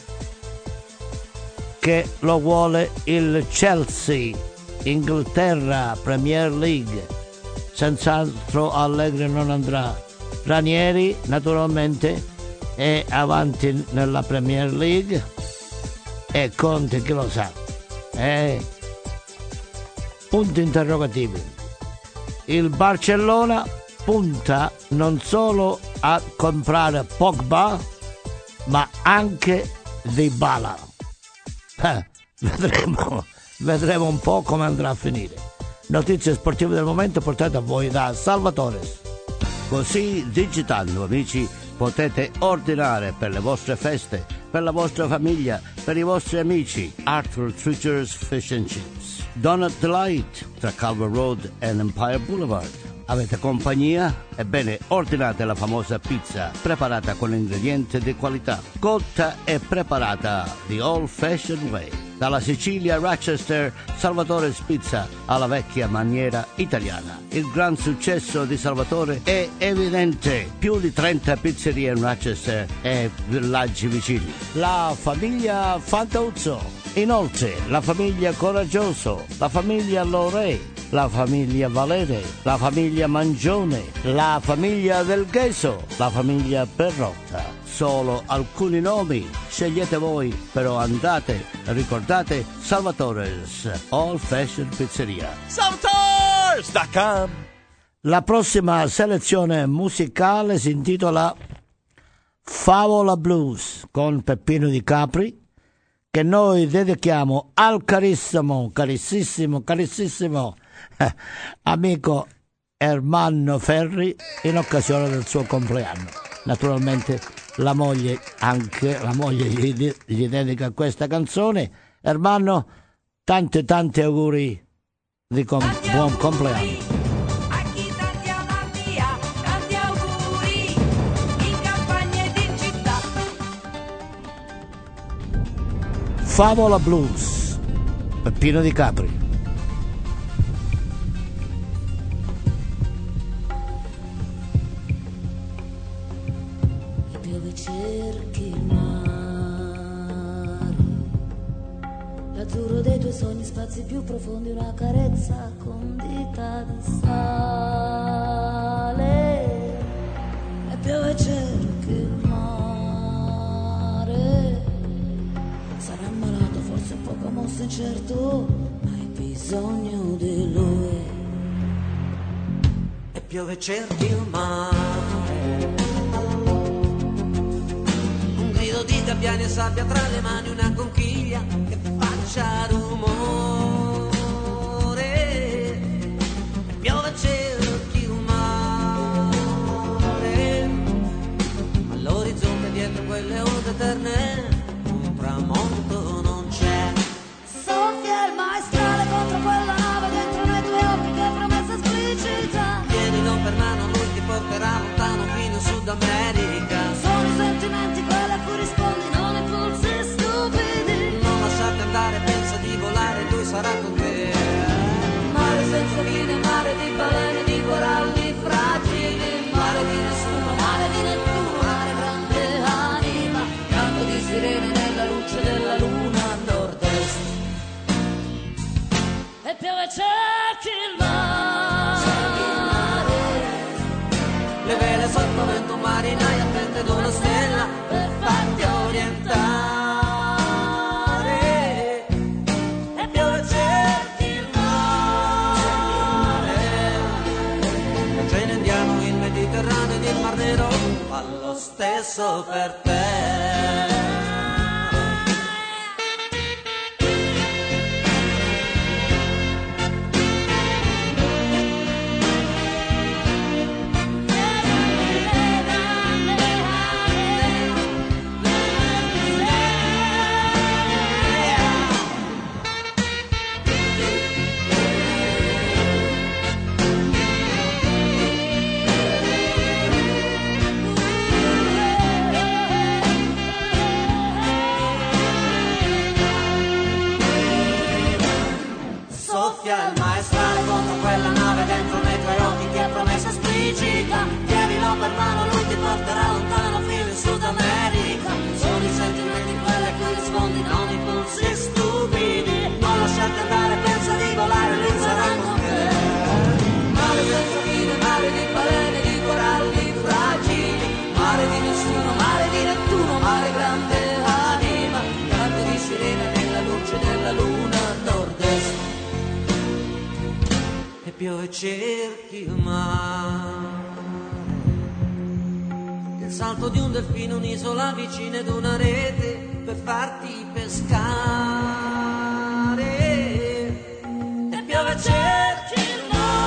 [SPEAKER 16] che lo vuole il Chelsea, Inghilterra, Premier League. Senz'altro Allegri non andrà. Ranieri naturalmente è avanti nella Premier League e Conte chi lo sa. Eh, punti interrogativi. Il Barcellona punta non solo a comprare Pogba ma anche Dybala. Eh, vedremo Vedremo un po' come andrà a finire. Notizie sportive del momento portate a voi da Salvatore. Così digitando, amici, potete ordinare per le vostre feste, per la vostra famiglia, per i vostri amici. Arthur Treacher's Fish and Chips, Donut Delight tra Calvert Road e Empire Boulevard. Avete compagnia? Ebbene, ordinate la famosa pizza preparata con ingredienti di qualità, cotta e preparata the old fashioned way. Dalla Sicilia a Rochester, Salvatore Spizza alla vecchia maniera italiana. Il gran successo di Salvatore è evidente. Più di trenta pizzerie in Rochester e villaggi vicini. La famiglia Fantuzzo. Inoltre, la famiglia Coraggioso, la famiglia Lorè, la famiglia Valere, la famiglia Mangione, la famiglia Del Gheso, la famiglia Perrotta. Solo alcuni nomi, scegliete voi, però andate, ricordate Salvatore's Old Fashioned Pizzeria.
[SPEAKER 13] Salvatores dot com.
[SPEAKER 16] La prossima selezione musicale si intitola Favola Blues con Peppino Di Capri, che noi dedichiamo al carissimo, carissimo, carissimo eh, amico Ermanno Ferri in occasione del suo compleanno. Naturalmente la moglie, anche la moglie gli, gli dedica questa canzone. Ermanno, tanti tanti auguri di com- buon compleanno. Favola Blues, Peppino Di Capri.
[SPEAKER 20] E piove cerchi il mare, l'azzurro dei tuoi sogni, spazi più profondi, una carezza condita di sale. E piove cerchi il mare, sarà malato, forse un poco mosso, incerto, ma hai bisogno di lui.
[SPEAKER 7] E piove cerchi il mare, un grido di gabbiani e sabbia tra le mani, una conchiglia che faccia rumore. E piove cerchi il mare, all'orizzonte dietro quelle onde eterne tramonto non c'è.
[SPEAKER 20] Soffia il maestrale contro quella nave, dentro nei tuoi occhi che promessa esplicita.
[SPEAKER 7] Tienilo per mano, lui ti porterà lontano fino in Sud America.
[SPEAKER 20] Sono i sentimenti quelli a cui rispondi, non impulsi stupidi.
[SPEAKER 7] Non lasciarti andare, pensa di volare, lui sarà con te.
[SPEAKER 20] Mare senza fine, mare di balene, di coralli fragili, mare di nessuno, mare di Nettuno, mare grande anima, canto di sirene nella luce della luna a nord-est. E piove cerchi il mare,
[SPEAKER 7] le vele sotto vento marinaio attente ad una stella per farti orientare.
[SPEAKER 20] e piove cerchi il mare,
[SPEAKER 7] L'oceano Indiano, il Mediterraneo ed il Mar Nero fa lo stesso per te. Soffia il maestrale contro quella nave, dentro nei tuoi occhi che promessa esplicita. Tienilo per mano, lui ti porterà lontano fino in Sud America. Sono i sentimenti quelli a cui rispondi, non impulsi stupidi. Non lasciarti andare, pensa di volare, lui sarà con te.
[SPEAKER 20] mare senza fine, mare di balene, di coralli fragili, mare di nessuno, mare di Nettuno, mare grande anima, canto di sirene nella luce della luna a nord-est.
[SPEAKER 7] E piove cerchi il mare, il salto di un delfino, un'isola vicina ed una rete per farti pescare.
[SPEAKER 20] E piove cerchi il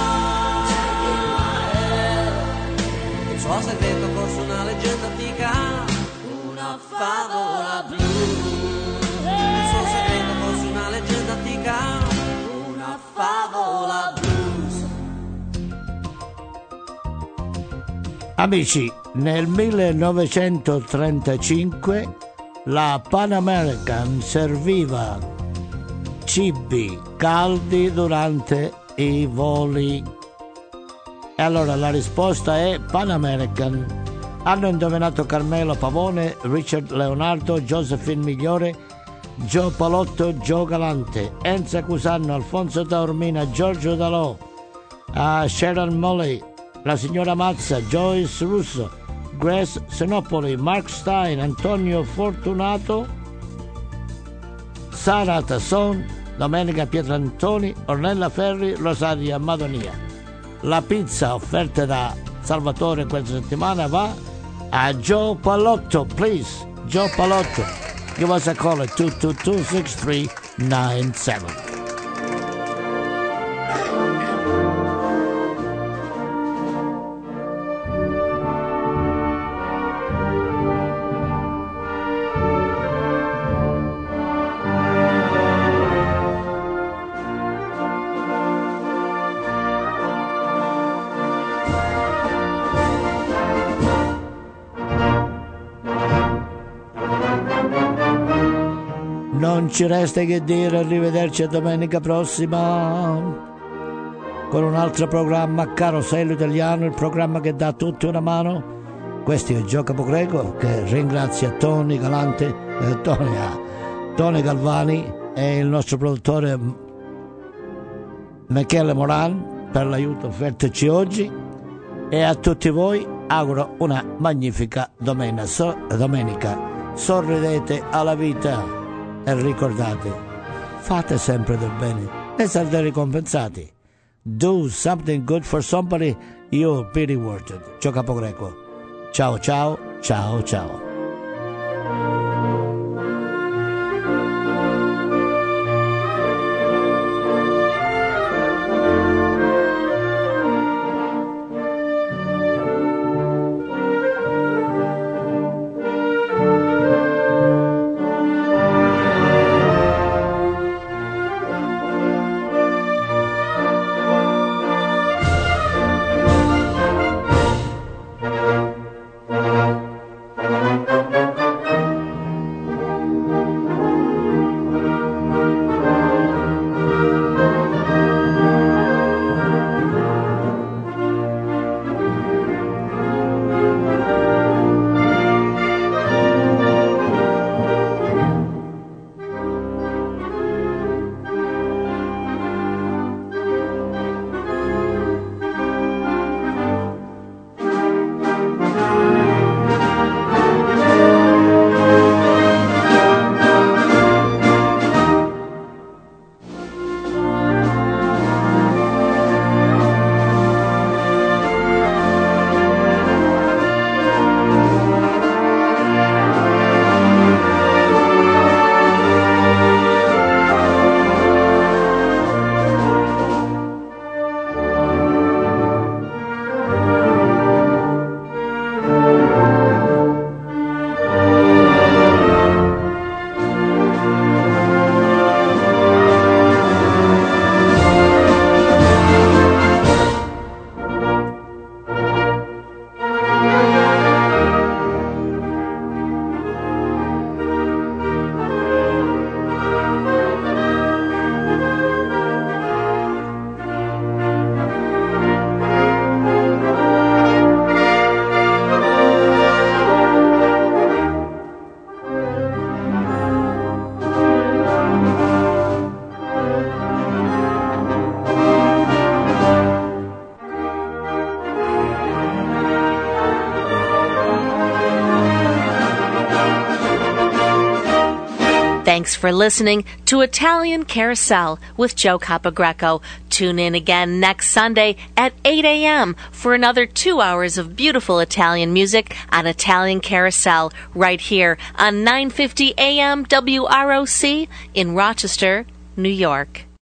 [SPEAKER 20] mare,
[SPEAKER 7] Il suo segreto forse una leggenda antica,
[SPEAKER 20] una favola blu.
[SPEAKER 7] il suo segreto forse una leggenda antica,
[SPEAKER 20] una favola blues.
[SPEAKER 16] Amici, nel millenovecentotrentacinque la Pan American serviva cibi caldi durante i voli? E allora la risposta è Pan American. Hanno indovinato Carmelo Pavone, Richard Leonardo, Josephine Migliore, Gio Palotto, Gio Galante, Enza Cusanno, Alfonso Taormina, Giorgio Dalò, uh, Sharon Molly, la signora Mazza, Joyce Russo, Grace Senopoli, Mark Stein, Antonio Fortunato, Sara Tasson, Domenica Pietrantoni, Ornella Ferri, Rosaria Madonia. La pizza offerta da Salvatore questa settimana va a Joe Palotto, please. Joe Palotto, give us a call at two two two, six three nine seven. Non ci resta che dire, arrivederci a domenica prossima con un altro programma, Carosello Italiano, il programma che dà a tutti una mano. Questo è Gio Capogreco che ringrazia Tony Galante, eh, Tony, ah, Tony Galvani e il nostro produttore Michele Moran per l'aiuto offertoci oggi, e a tutti voi auguro una magnifica domenica. So, domenica. Sorridete alla vita. E ricordate, fate sempre del bene e sarete ricompensati. Do something good for somebody, you'll be rewarded. Gio Capogreco. Ciao ciao, ciao ciao.
[SPEAKER 2] Thanks for listening to Italian Carousel with Joe Capogreco. Tune in again next Sunday at eight a.m. for another two hours of beautiful Italian music on Italian Carousel right here on nine fifty A M W R O C in Rochester, New York.